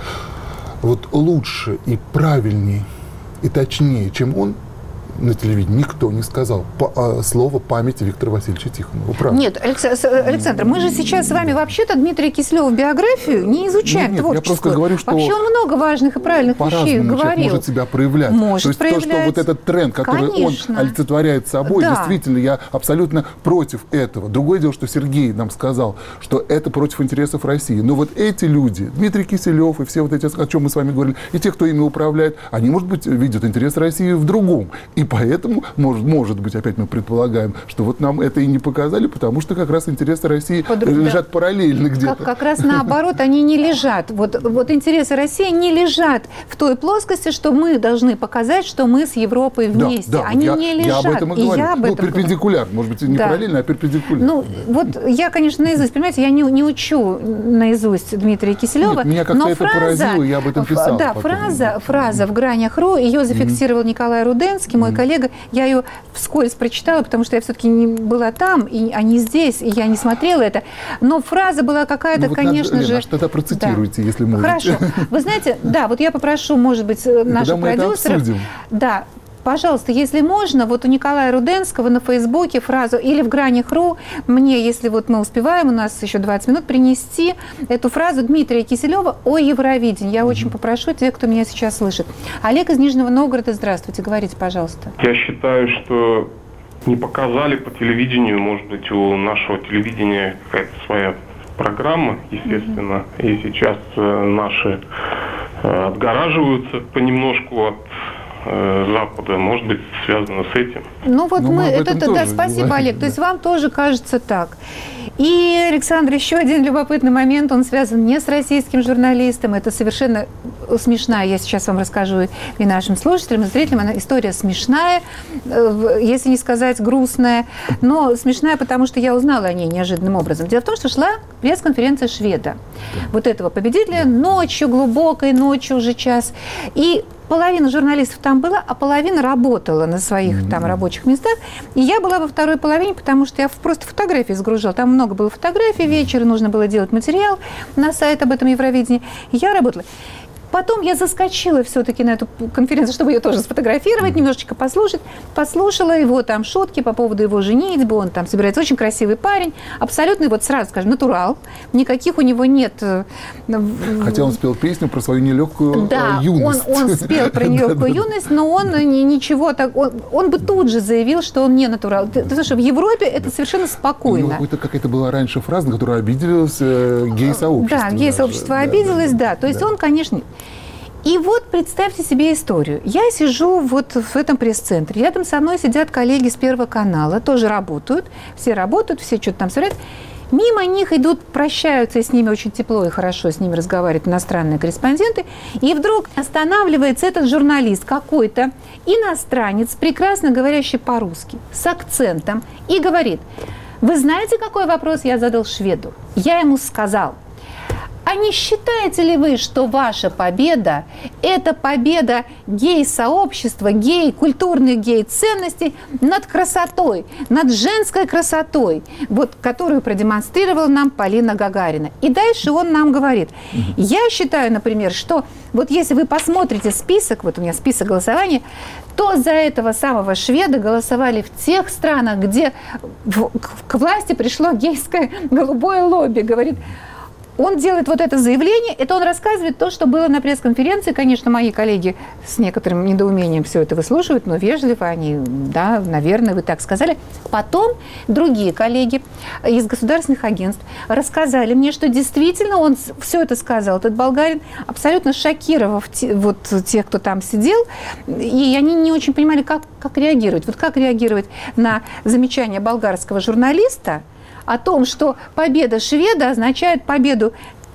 вот лучше и правильнее и точнее, чем он, на телевидении никто не сказал по, а, слово памяти Виктора Васильевича Тихонова. Правда. Нет, Алекс- Александр, мы же сейчас с вами вообще-то Дмитрия Киселева биографию не изучаем. Нет, нет, я творческую. просто говорю, что вообще он много важных и правильных вещей по-разному человек говорил. может себя проявлять. Может то есть проявлять. то, что вот этот тренд, который Конечно. он олицетворяет собой, Да. действительно, я абсолютно против этого. Другое дело, что Сергей нам сказал, что это против интересов России. Но вот эти люди, Дмитрий Киселев и все вот эти, о чем мы с вами говорили, и те, кто ими управляет, они, может быть, видят интерес России в другом. И поэтому, может, может быть, опять мы предполагаем, что вот нам это и не показали, потому что как раз интересы России Под- лежат да. параллельно где-то. Как, как раз наоборот, они не лежат. Вот, вот интересы России не лежат в той плоскости, что мы должны показать, что мы с Европой Да, вместе. да, Они я, не лежат. Я об этом и, И говорю. я об ну, этом говорю. перпендикулярно, может быть, не Да. параллельно, а перпендикулярно. Ну, вот я, конечно, наизусть, понимаете, я не, не учу наизусть Дмитрия Киселева, Нет, меня как-то но это фраза, поразило, я об этом писал Да, потом. фраза, фраза в «Гранях РУ», ее зафиксировал mm-hmm. Николай Руденский, мой mm-hmm. коллега. Я ее вскользь прочитала, потому что я все-таки не была там, и, а не здесь, и я не смотрела это. Но фраза была какая-то, ну, вот конечно надо, же... Лена, тогда процитируйте, да. если можете. Хорошо. Вы знаете, да, вот я попрошу, может быть, наших мы это продюсеров... обсудим. Да, пожалуйста, если можно, вот у Николая Руденского на Фейсбуке фразу или в Гранях.ру мне, если вот мы успеваем, у нас еще двадцать минут, принести эту фразу Дмитрия Киселева о Евровидении. Я mm-hmm. очень попрошу тех, кто меня сейчас слышит. Олег из Нижнего Новгорода, здравствуйте, говорите, пожалуйста. Я считаю, что не показали по телевидению, может быть, у нашего телевидения какая-то своя программа, естественно, mm-hmm. и сейчас э, наши э, отгораживаются понемножку от э, Запада, может быть, связано с этим. Ну вот Но мы, мы это, это да, спасибо, говорим, Олег, да. То есть вам тоже кажется так. И, Александр, еще один любопытный момент, он связан не с российским журналистом, это совершенно смешная, я сейчас вам расскажу и нашим слушателям, и зрителям, она история смешная, если не сказать грустная, но смешная, потому что я узнала о ней неожиданным образом. Дело в том, что шла пресс-конференция шведа, вот этого победителя, ночью, глубокой ночью уже час, и половина журналистов там была, а половина работала на своих mm-hmm. там рабочих местах. И я была во второй половине, потому что я просто фотографии загружала. Там много было фотографий, вечером нужно было делать материал на сайт об этом Евровидении. И я работала. Потом я заскочила все-таки на эту конференцию, чтобы ее тоже сфотографировать, немножечко послушать. Послушала его там шутки по поводу его женитьбы. Он там собирается, очень красивый парень. Абсолютный, вот сразу скажем, натурал. Никаких у него нет... Хотя он спел песню про свою нелегкую да, юность. Он, он спел про нелегкую юность, но он ничего так... Он, он бы тут же заявил, что он не натурал. Ты, ты слушай, в Европе это совершенно спокойно. У него какая-то была раньше фраза, на которую обиделось э, гей-сообщество. Да, гей-сообщество да, обиделось, да. да. То есть да. он, конечно... И вот представьте себе историю. Я сижу вот в этом пресс-центре. Рядом со мной сидят коллеги с Первого канала, тоже работают. Все работают, все что-то там собирают. Мимо них идут, прощаются, и с ними очень тепло и хорошо с ними разговаривают иностранные корреспонденты. И вдруг останавливается этот журналист какой-то, иностранец, прекрасно говорящий по-русски, с акцентом, и говорит: вы знаете, какой вопрос я задал шведу? Я ему сказал: а не считаете ли вы, что ваша победа – это победа гей-сообщества, гей, культурных гей-ценностей над красотой, над женской красотой, вот, которую продемонстрировала нам Полина Гагарина? И дальше он нам говорит: я считаю, например, что вот если вы посмотрите список, вот у меня список голосования, то за этого самого шведа голосовали в тех странах, где в, к власти пришло гейское голубое лобби. Говорит, он делает вот это заявление, это он рассказывает то, что было на пресс-конференции. Конечно, мои коллеги с некоторым недоумением все это выслушивают, но вежливо они, да, наверное, вы так сказали. Потом другие коллеги из государственных агентств рассказали мне, что действительно он все это сказал, этот болгарин, абсолютно шокировав те, вот тех, кто там сидел, и они не очень понимали, как, как реагировать. Вот как реагировать на замечание болгарского журналиста о том, что победа шведа означает победу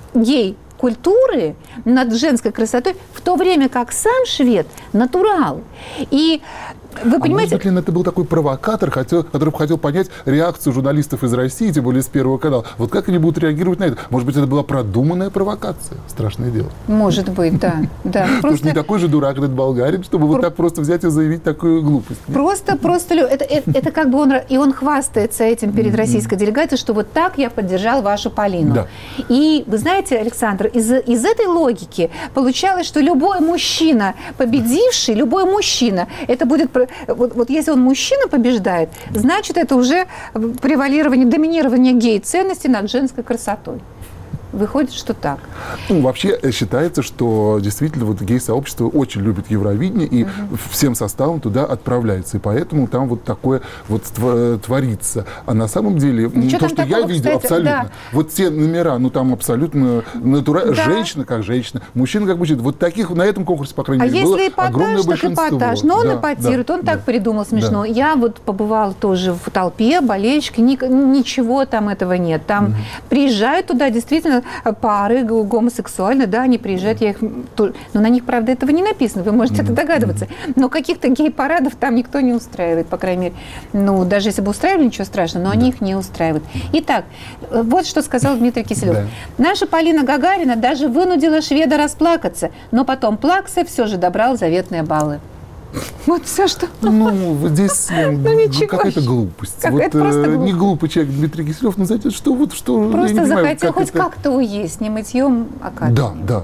гей-культуры над женской красотой, в то время как сам швед натурал. И вы понимаете... А может быть, это был такой провокатор, хотел, который хотел понять реакцию журналистов из России, тем более с Первого канала. Вот как они будут реагировать на это? Может быть, это была продуманная провокация? Страшное дело. Может быть, да. да. Потому что не такой же дурак этот болгарин, чтобы вот так просто взять и заявить такую глупость. Просто, просто... Это, это, это как бы он... И он хвастается этим перед российской делегацией, что вот так я поддержал вашу Полину. Да. И вы знаете, Александр, из, из этой логики получалось, что любой мужчина, победивший, любой мужчина, это будет... Вот, вот если он мужчина побеждает, значит, это уже превалирование, доминирование гей-ценностей над женской красотой. Выходит, что так. Ну, вообще считается, что действительно вот гей-сообщество очень любит Евровидение и угу. всем составом туда отправляется. И поэтому там вот такое вот творится. А на самом деле, Ничего то, что такого, я видел, кстати, абсолютно. Да. Вот те номера, ну там абсолютно натурально. Да. Женщина как женщина, мужчина как мужчина. Вот таких на этом конкурсе, по крайней а мере, было эпатаж, огромное большинство. Эпатаж. Но он да, эпатирует, да, он да, так придумал смешно. Да. Я вот побывала тоже в толпе, болельщики, ничего там этого нет. Там угу. приезжают туда действительно пары гомосексуальные, да, они приезжают, я их... Но на них, правда, этого не написано, вы можете mm-hmm. это догадываться. Но каких-то гей-парадов там никто не устраивает, по крайней мере. Ну, даже если бы устраивали, ничего страшного, но да. они их не устраивают. Итак, вот что сказал Дмитрий Киселев. Да. Наша Полина Гагарина даже вынудила шведа расплакаться, но потом плакса все же добрал заветные баллы. Вот все, что... Ну, здесь ну, какая-то глупость. Какая-то вот, просто глупость. Не глупый человек Дмитрий Киселев, но знаете, что вот что... Просто захотел понимаю, хоть это... как-то уесть, не мытьем, а капельным. Да, да, да.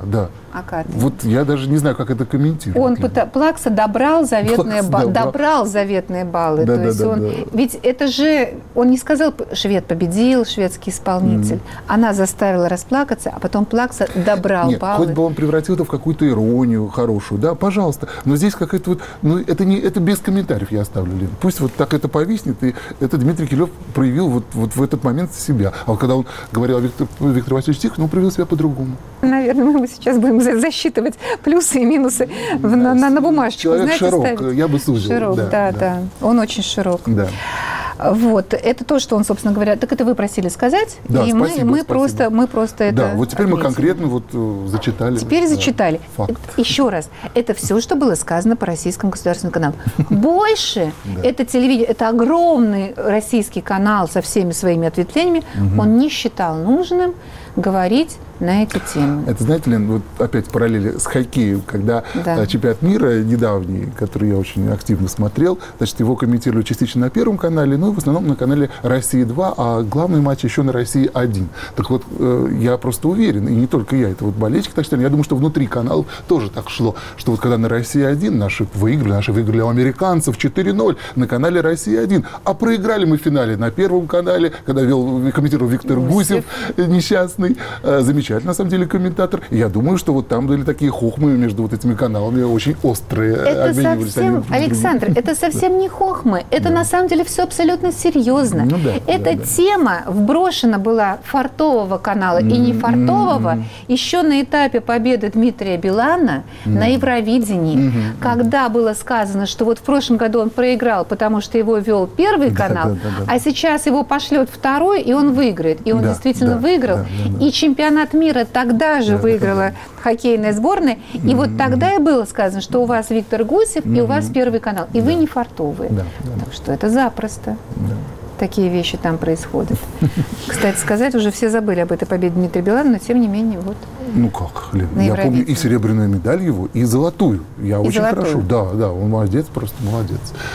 Акатый. Вот я даже не знаю, как это комментировать. Он пыта... Плакса добрал заветные, Плакса ба... добрал. добрал заветные баллы. Да, То да, есть да, он... да. Ведь это же, он не сказал, швед победил, шведский исполнитель. Mm. Она заставила расплакаться, а потом Плакса добрал Нет, баллы. хоть бы он превратил это в какую-то иронию хорошую, да, пожалуйста. Но здесь какая-то вот, ну это не, это без комментариев я оставлю, Лен. Пусть вот так это повиснет, и это Дмитрий Килев проявил вот, вот в этот момент себя. А вот когда он говорил о Виктор, Виктор Васильевич Тихонове, он проявил себя по-другому. Наверное, мы сейчас будем засчитывать плюсы и минусы в, да, на, на, на бумажечку. Человек знаете, широк, ставить. Я бы сузил. Широк, да, да, да. да. Он очень широк. Да. Вот, это то, что он, собственно говоря, так это вы просили сказать, да, и спасибо, мы, мы, спасибо. Просто, мы просто это Да, вот теперь отметили. мы конкретно вот э, зачитали. Теперь да, зачитали. Факт. Еще раз, это все, что было сказано по российскому государственному каналу. Больше это телевидение, это огромный российский канал со всеми своими ответвлениями, он не считал нужным говорить на эти темы. Это, знаете, Лен, вот опять параллели с хоккеем, когда да. чемпионат мира недавний, который я очень активно смотрел, значит, его комментировали частично на Первом канале, но в основном на канале «Россия-два», а главный матч еще на «Россия-один». Так вот, я просто уверен, и не только я, это вот болельщики так считали, я думаю, что внутри каналов тоже так шло, что вот когда на «Россия-один» наши выиграли, наши выиграли у американцев четыре ноль на канале «Россия-один», а проиграли мы в финале на Первом канале, когда вел, комментировал Виктор Гусев, Гусев несчастный, замечательный, на самом деле, комментатор. И я думаю, что вот там были такие хохмы между вот этими каналами очень острые. Это совсем, Александр, это совсем не хохмы. Это да. на самом деле все абсолютно серьезно. Ну, да, Эта да, тема да. вброшена была фартового канала mm-hmm. и не фартового mm-hmm. еще на этапе победы Дмитрия Билана mm-hmm. на Евровидении, mm-hmm. когда было сказано, что вот в прошлом году он проиграл, потому что его вел Первый канал, да, да, да, да. а сейчас его пошлет второй, и он выиграет. И он да, действительно да, выиграл. Да, да, да. И чемпионат мира тогда же да, выиграла да. хоккейная сборная. И mm-hmm. вот тогда и было сказано, что у вас Виктор Гусев mm-hmm. и у вас Первый канал. И да. вы не фартовые. Да, да. Так что это запросто. Да. Такие вещи там происходят. Кстати сказать, уже все забыли об этой победе Дмитрия Билана, но тем не менее вот. Ну как, Лен, я помню и серебряную медаль его, и золотую. Я и очень золотую. Хорошо. Да, да, он молодец, просто молодец.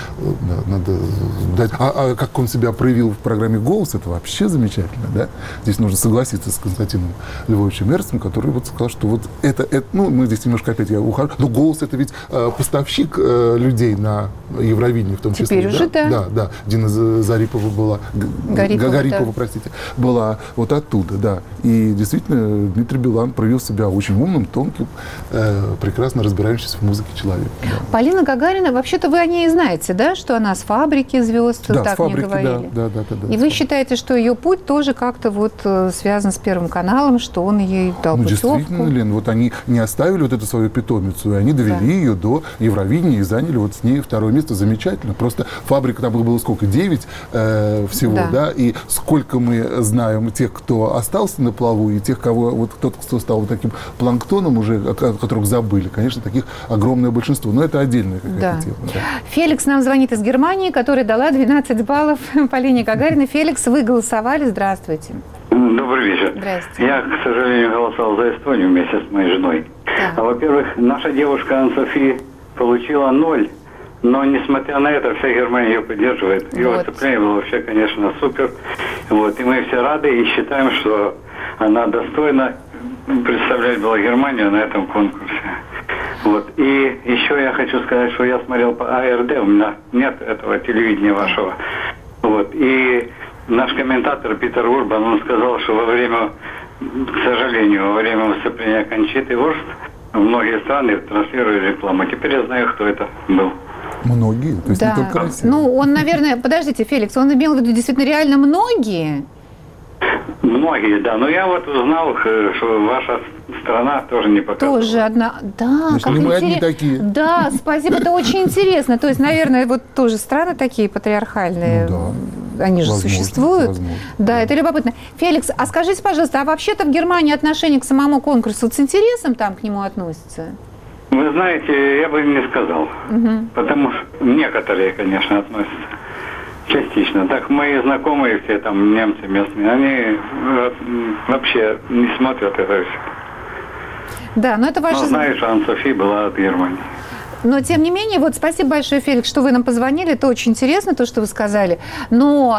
Да, надо дать. А, а как он себя проявил в программе «Голос», это вообще замечательно, да? Здесь нужно согласиться с Константином Львовичем Мерцем, который вот сказал, что вот это, это, ну, мы здесь немножко опять я ухожу, но «Голос» это ведь э, поставщик э, людей на Евровидении в том числе. Теперь уже да. Да, да. Дина Зарипова была, Гарипова, Гарипова, да. простите, была вот оттуда, да. И действительно Дмитрий Билан проявил себя очень умным, тонким, э, прекрасно разбирающимся в музыке человек. Да. Полина Гагарина, вообще-то вы о ней знаете, да, что она с фабрики звезд, да, так с фабрики, мне говорили. Да, да, да, да, И да, вы считаете, что ее путь тоже как-то вот связан с Первым каналом, что он ей дал ну, путевку? действительно, Лен, вот они не оставили вот эту свою питомицу, и они довели да. ее до Евровидения и заняли вот с ней второе место. Замечательно. Просто фабрика там было сколько? Девять э, всего, да. да, и сколько мы знаем тех, кто остался на плаву, и тех, кого вот кто-то, кто стал вот таким планктоном уже, о которых забыли. Конечно, таких огромное большинство. Но это отдельная какая-то да. тема. Да. Феликс нам звонит из Германии, которая дала двенадцать баллов Полине Гагариной. Феликс, вы голосовали. Здравствуйте. Добрый вечер. Здравствуйте. Я, к сожалению, голосовал за Эстонию вместе с моей женой. Да. А, во-первых, наша девушка Ан-Софи получила ноль. Но, несмотря на это, вся Германия ее поддерживает. Ее вот. выступление было вообще, конечно, супер. Вот. И мы все рады и считаем, что она достойна представлять была Германию на этом конкурсе. Вот. И еще я хочу сказать, что я смотрел по А Эр Дэ, у меня нет этого телевидения вашего. Вот. И наш комментатор Питер Урбан, он сказал, что во время, к сожалению, во время выступления Кончиты Вурст многие страны транслировали рекламу. Теперь я знаю, кто это был. Многие, то есть да. не только Россия. Ну, он, наверное, подождите, Феликс, он имел в виду действительно реально многие? Многие, да. Но я вот узнал, что ваша страна тоже не показывала. Тоже одна. Да, значит, как мы интерес... одни такие. Да, спасибо, это очень интересно. То есть, наверное, вот тоже страны такие патриархальные. Ну, да. Они же возможно, существуют. Возможно. Да, это любопытно. Феликс, а скажите, пожалуйста, а вообще-то в Германии отношение к самому конкурсу с интересом там к нему относятся? Вы знаете, я бы не сказал. Угу. Потому что некоторые, конечно, относятся частично. Так, мои знакомые все там, немцы местные, они вообще не смотрят это все. Да, но это ваше... Но знаешь, Ан-Софи была от Германии. Но, тем не менее, вот спасибо большое, Феликс, что вы нам позвонили. Это очень интересно, то, что вы сказали. Но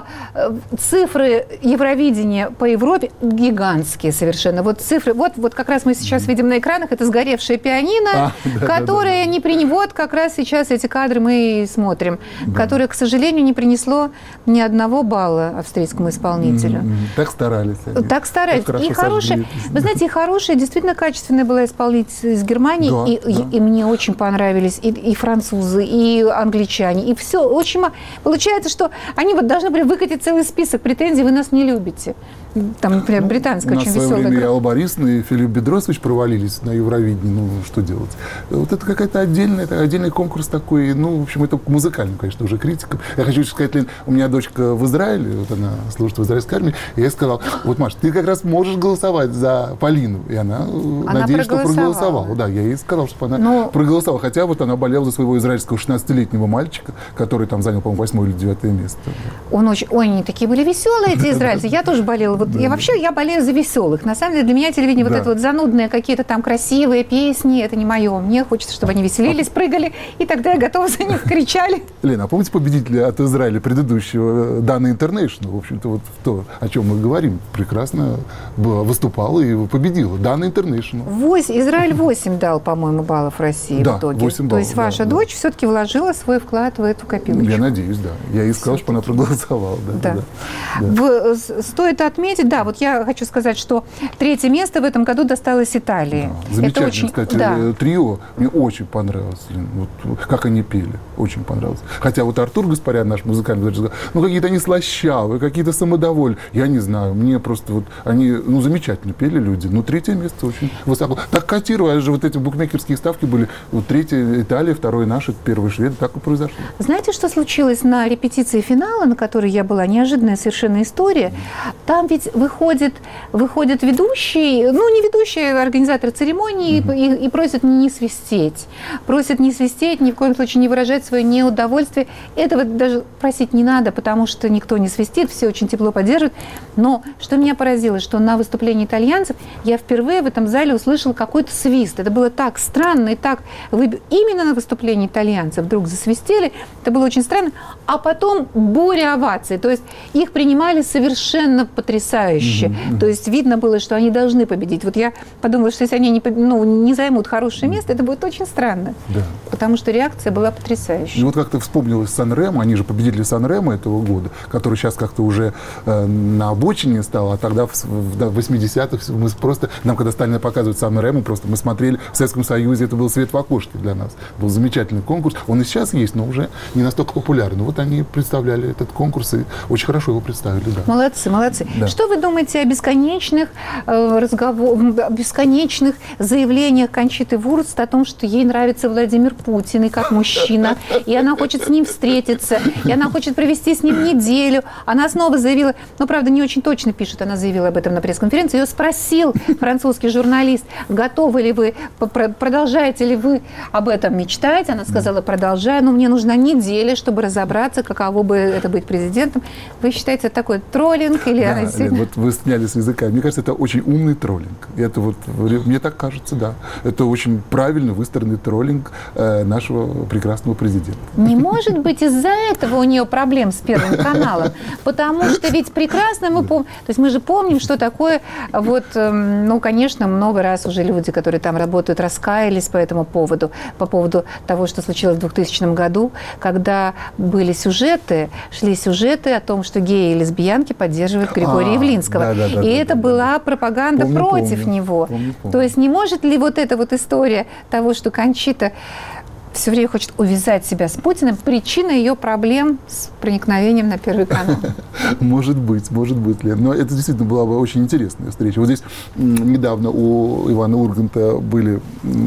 цифры Евровидения по Европе гигантские совершенно. Вот цифры, вот, вот как раз мы сейчас mm-hmm. видим на экранах, это сгоревшее пианино, а, да, которое да, да, да. не принесло. Вот как раз сейчас эти кадры мы и смотрим, да. которое, к сожалению, не принесло ни одного балла австрийскому исполнителю. Mm-hmm. Так старались. Они. Так старались. Так и хорошая, вы знаете, и хорошая, действительно качественная была исполнительница из Германии, да, и, да. И, и мне очень понравились и, и французы, и англичане, и все. Очень получается, что они вот должны были выкатить целый список претензий, вы нас не любите. Там, например, британская ну, очень веселая. На свое время и Алла Борисовна, и Филипп Бедросович провалились на Евровидении. Ну, что делать? Вот это какая-то отдельная, это отдельный конкурс такой. Ну, в общем, это музыкальный, конечно, уже критика. Я хочу сказать, Лен, у меня дочка в Израиле, вот она служит в израильской армии, и я сказал, вот, Маш, ты как раз можешь голосовать за Полину. И она, она надеюсь, что проголосовала. Да, я ей сказал, чтобы она Но... проголосовала. Хотя вот она болела за своего израильского шестнадцатилетнего мальчика, который там занял, по-моему, восьмое или девятое место. Он очень... Ой, они такие были веселые, эти израильцы. Я тоже болела. Вот да. Я вообще я болею за веселых. На самом деле для меня телевидение да. вот это вот занудные какие-то там красивые песни, это не мое. Мне хочется, чтобы они веселились, прыгали, и тогда я готова за них кричали. Лена, а помните победителя от Израиля предыдущего, Дана Интернешнл, в общем-то, вот то, о чем мы говорим, прекрасно была, выступала и победила. Дана Интернешнл. Израиль восемь дал, по-моему, баллов России да, в итоге. восемь баллов, то есть ваша да, дочь да. все-таки вложила свой вклад в эту копилочку. Я надеюсь, да. Я ей сказал, что она проголосовала. Да, да. Да. Да. В, стоит отметить, да, вот я хочу сказать, что третье место в этом году досталось Италии. Да. Замечательно, это очень, кстати, да. трио. Мне очень понравилось. Вот, как они пели. Очень понравилось. Хотя вот Артур Гаспарян, наш музыкальный сказал, ну какие-то они слащавые, какие-то самодовольные. Я не знаю. Мне просто вот они, ну, замечательно пели люди. Но третье место очень высоко. Так котировали же вот эти букмекерские ставки были. Вот третье Италия, второе наши, первые шведы. Так и произошло. Знаете, что случилось на репетиции финала, на которой я была? Неожиданная совершенно история. Там ведь выходит, выходит ведущий, ну, не ведущий, а организатор церемонии, mm-hmm. и, и просит не свистеть. Просит не свистеть, ни в коем случае не выражать свое неудовольствие. Этого даже просить не надо, потому что никто не свистит, все очень тепло поддерживают. Но что меня поразило, что на выступлении итальянцев я впервые в этом зале услышала какой-то свист. Это было так странно и так... Именно на выступлении итальянцев вдруг засвистели. Это было очень странно. А потом буря оваций. То есть их принимали совершенно потрясающе. Mm-hmm. То есть видно было, что они должны победить. Вот я подумала, что если они не, ну, не займут хорошее место, это будет очень странно. Да. Потому что реакция была потрясающей. И вот как-то вспомнилось Сан-Ремо, они же победители Сан-Ремо этого года, который сейчас как-то уже э, на обочине стал, а тогда в, в восьмидесятых мы просто, нам когда стали показывать Сан-Ремо, просто мы смотрели, в Советском Союзе это был свет в окошке для нас. Был замечательный конкурс. Он и сейчас есть, но уже не настолько популярный. Вот они представляли этот конкурс и очень хорошо его представили. Да. Молодцы, молодцы. Да. Что вы думаете о бесконечных э, разговорах, бесконечных заявлениях Кончиты Вурст о том, что ей нравится Владимир Путин и как мужчина, и она хочет с ним встретиться, и она хочет провести с ним неделю. Она снова заявила, ну, правда, не очень точно пишет, она заявила об этом на пресс-конференции, ее спросил французский журналист, готовы ли вы, продолжаете ли вы об этом мечтать? Она сказала, продолжаю, но мне нужна неделя, чтобы разобраться, каково бы это быть президентом. Вы считаете, это такой троллинг? Или да, она Лен, вот вы сняли с языка. Мне кажется, это очень умный троллинг. Это вот, мне так кажется, да. Это очень правильно выстроенный троллинг э, нашего прекрасного президента. Не может быть из-за этого у нее проблем с Первым каналом, потому что ведь прекрасно мы помним, то есть мы же помним, что такое, вот, э, ну, конечно, много раз уже люди, которые там работают, раскаялись по этому поводу, по поводу того, что случилось в двухтысячном году, когда были сюжеты, шли сюжеты о том, что геи и лесбиянки поддерживают Григория а, Явлинского. Да, да, да, и да, это да, была да. пропаганда помню, против помню, него. Помню, помню. То есть не может ли вот эта вот история того, что Кончита все время хочет увязать себя с Путиным, причина ее проблем с проникновением на Первый канал? Может быть, может быть, Лен. Но это действительно была бы очень интересная встреча. Вот здесь недавно у Ивана Урганта были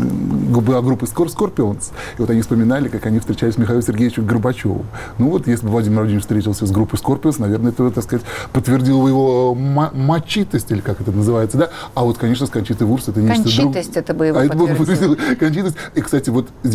группы Scorpions, и вот они вспоминали, как они встречались с Михаилом Сергеевичем Горбачевым. Ну вот, если бы Владимир Владимирович встретился с группой Scorpions, наверное, это, так сказать, подтвердило его мачитость, или как это называется, да? А вот, конечно, с Кончитой Вурст это нечто другое. Кончитость это бы его подтвердило. Кончитость. И, кстати, вот здесь, как я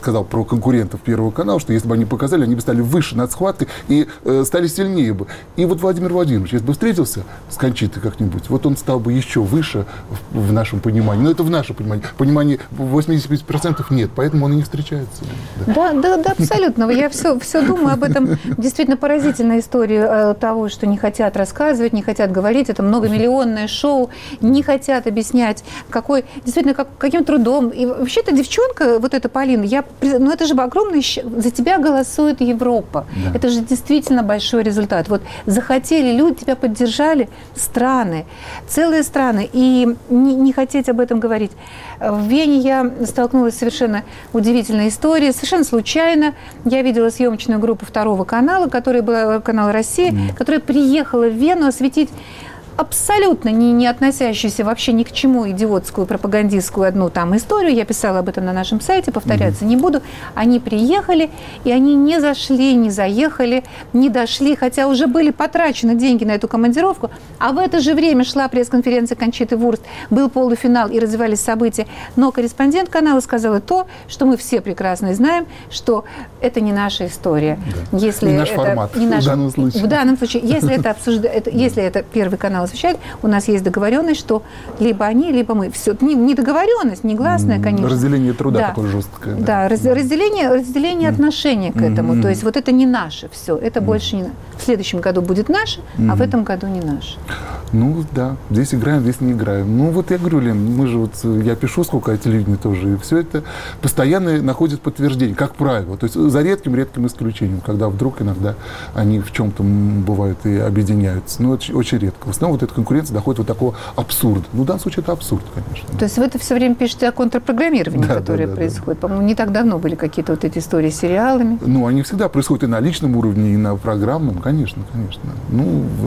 сказал про конкурентов Первого канала, что если бы они показали, они бы стали выше над схваткой и э, стали сильнее бы. И вот Владимир Владимирович, если бы встретился с Кончитой как-нибудь, вот он стал бы еще выше в, в нашем понимании. Но это в нашем понимании. В понимании восемьдесят пять процентов нет, поэтому он и не встречается. Да, да, да, да, абсолютно. Я все, все думаю об этом. Действительно поразительная история того, что не хотят рассказывать, не хотят говорить. Это многомиллионное шоу, не хотят объяснять, какой, действительно, как, каким трудом. И вообще-то девчонка, вот эта Полина, я, ну это же огромный, за тебя голосует Европа. Да. Это же действительно большой результат. Вот захотели люди, тебя поддержали, страны, целые страны, и не, не хотеть об этом говорить. В Вене я столкнулась с совершенно удивительной историей, совершенно случайно. Я видела съемочную группу Второго канала, которая была канал «Россия», mm. которая приехала в Вену осветить абсолютно не, не относящуюся вообще ни к чему идиотскую, пропагандистскую одну там историю. Я писала об этом на нашем сайте, повторяться mm-hmm. не буду. Они приехали, и они не зашли, не заехали, не дошли, хотя уже были потрачены деньги на эту командировку. А в это же время шла пресс-конференция Кончиты Вурст, был полуфинал и развивались события. Но корреспондент канала сказала то, что мы все прекрасно знаем, что это не наша история. Да. Если не наш это, формат не наш, в данном случае. В данном случае, если это обсуждает, если это Первый канал освещает, у нас есть договоренность, что либо они, либо мы. Все. Не, не договоренность, негласная, конечно. Разделение труда да. такое жесткое. Да, да раз, разделение, разделение mm. отношения к этому. Mm-hmm. То есть вот это не наше все, это mm. больше не... В следующем году будет наше, mm-hmm. а в этом году не наше. Ну да, здесь играем, здесь не играем. Ну вот я говорю, Лен, мы же вот, я пишу сколько о телевидении тоже, и все это постоянно находит подтверждение, как правило. То есть за редким-редким исключением, когда вдруг иногда они в чем-то бывают и объединяются. Но очень, очень редко. В основном вот эта конкуренция доходит вот такого абсурда. Ну в данном случае это абсурд, конечно. То есть вы это все время пишете о контрпрограммировании, да, которое да, да, происходит. Да. По-моему, не так давно были какие-то вот эти истории с сериалами. Ну, они всегда происходят и на личном уровне, и на программном, конечно, конечно. Ну, вот.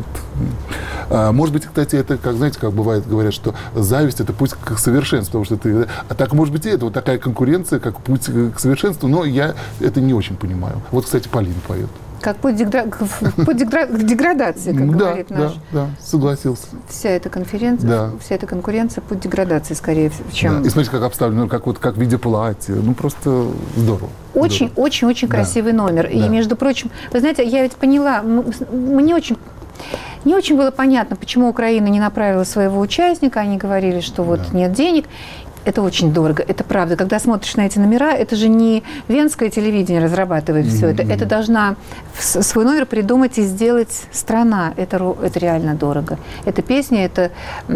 А, может быть, кстати, это, как, знаете, как бывает, говорят, что зависть – это путь к совершенству, потому что ты... А так, может быть, и это вот такая конкуренция, как путь к совершенству, но я это не очень понимаю. Вот, кстати, Полина поет. Как путь, дегра... путь дегра... к деградации, как да, говорит наш. Да, да, согласился. Вся эта конференция, да. вся эта конкуренция, путь деградации, скорее, чем... Да. И смотрите, как обставлено, как, вот, как в виде платья. Ну, просто здорово. Очень, здорово. очень, очень да. красивый номер. Да. И, между прочим, вы знаете, я ведь поняла, мне очень... Не очень было понятно, почему Украина не направила своего участника. Они говорили, что вот да. нет денег. Это очень дорого, это правда. Когда смотришь на эти номера, это же не венское телевидение разрабатывает mm-hmm. все это. Это должна свой номер придумать и сделать страна. Это, это реально дорого. Эта песня, это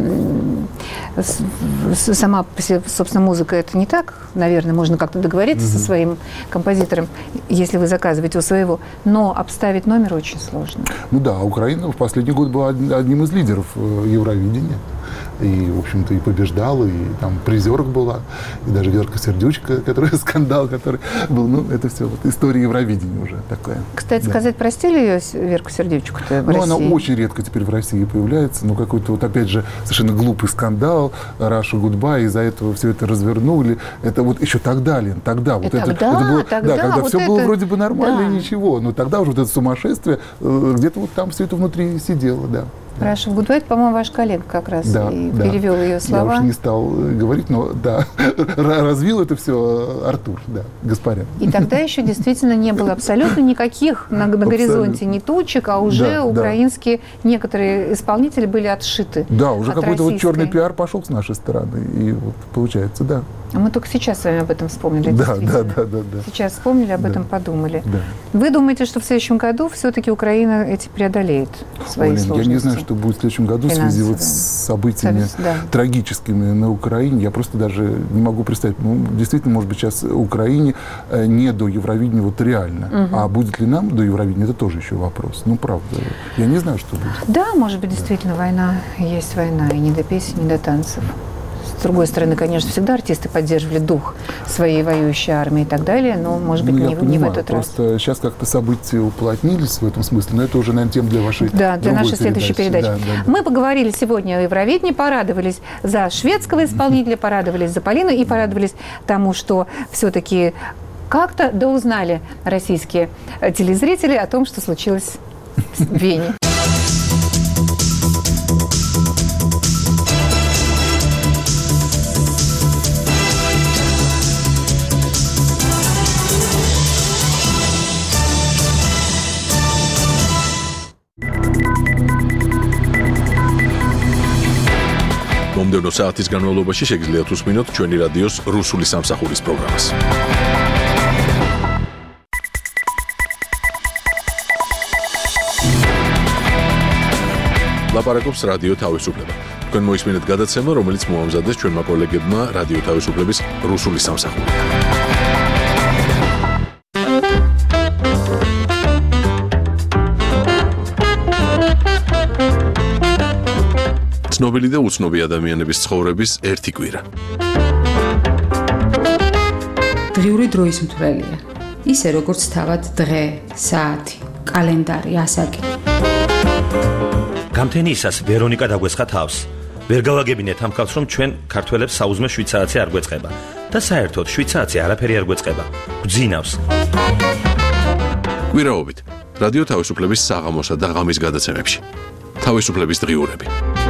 сама, собственно, музыка, это не так. Наверное, можно как-то договориться mm-hmm. со своим композитором, если вы заказываете у своего. Но обставить номер очень сложно. Ну да, Украина в последний год была одним из лидеров Евровидения. И, в общем-то, и побеждала, и там призерок была, и даже Верка Сердючка, который скандал, который был. Ну, это все вот история Евровидения уже такая. Кстати, да. сказать, простили ее, Верку Сердючку-то в ну, России? Она очень редко теперь в России появляется. Ну, какой-то вот, опять же, совершенно глупый скандал, Russia Goodbye, из-за этого все это развернули. Это вот еще тогда, Лен, тогда. И вот тогда, это, это было, тогда, да, когда вот все это... было вроде бы нормально да. и ничего. Но тогда уже вот это сумасшествие, где-то вот там все это внутри сидело, да. Russia Goodbye, по-моему, ваш коллега как раз да, и да. перевел ее слова. Я уж не стал говорить, но да, развил это все Артур, да, Гаспарян. И тогда еще действительно не было абсолютно никаких на, на горизонте ни тучек, а уже да, украинские да. некоторые исполнители были отшиты. Да, уже какой-то вот черный российской. пиар пошел с нашей стороны. И вот получается, да. А мы только сейчас с вами об этом вспомнили. Да, да, да, да, да. Сейчас вспомнили, об да. этом подумали. Да. Вы думаете, что в следующем году все-таки Украина эти преодолеет свои Ой, сложности? Я не знаю, что будет в следующем году в связи вот с событиями да. трагическими на Украине. Я просто даже не могу представить. Ну, действительно, может быть, сейчас Украине не до Евровидения вот реально. Угу. А будет ли нам до Евровидения, это тоже еще вопрос. Ну, правда. Я не знаю, что будет. Да, может быть, действительно, да. война есть война. И не до песен, не до танцев. С другой стороны, конечно, всегда артисты поддерживали дух своей воюющей армии и так далее, но, может быть, ну, не, понимаю, не в этот просто раз. Просто сейчас как-то события уплотнились в этом смысле, но это уже, наверное, тема для вашей Да, для нашей следующей передачи. Да, да, да. Мы поговорили сегодня о Евровидении, порадовались за шведского исполнителя, порадовались за Полину и порадовались тому, что все-таки как-то доузнали российские телезрители о том, что случилось в Вене. მომდევნო საათის განმავლობაში შეგიძლიათ უსმინოთ ჩვენი რადიოს რუსული სამსახურის პროგრამას. ლაპარაკობს რადიო თავისუფლება. თქვენ მოისმინეთ გადაცემა, რომელიც მოამზადეს ჩვენმა კოლეგებმა რადიო თავისუფლების რუსული სამსახურიდან. ცნობილი და უცნობი ადამიანების ცხოვრების ერთი კვირა. დღიური დროის მთვრელია. ისე როგორც თავად დღე, საათი, კალენდარი, ასაკი. გამთენიისას ვერონიკა დაგვესხა თავს. ვერ გავაგებინეთ ამ ხალხს, რომ ჩვენ ქართველებს საუზმე შვიდ საათზე არ გვეწყება და საერთოდ შვიდ საათზე არაფერი არ გვეწყება. გვძინავს. კვირაობით რადიო თავისუფლების საღამოსა და ღამის გადაცემებში. თავისუფლების დღიურები.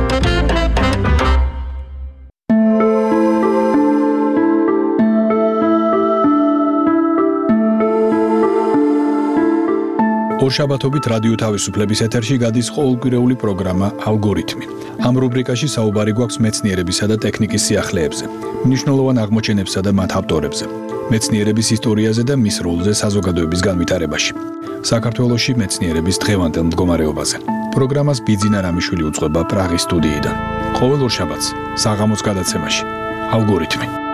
ორშაბათობით რადიო თავისუფლების ეთერში გადის ყოველკვირეული პროგრამა ალგორითმი. ამ რუბრიკაში საუბარი გვაქვს მეცნიერებისა და ტექნიკის სიახლეებზე, მნიშვნელოვან აღმოჩენებსა და მათ ავტორებზე, მეცნიერების ისტორიაზე და მის როლზე საზოგადოების განვითარებაში. საქართველოში მეცნიერების დღევანდელ მდგომარეობაზე. პროგრამას ბიძინა რამიშვილი უძღვება პრაღის სტუდიიდან. ყოველ ორშაბათს საღამოს გადაცემაში ალგორითმი.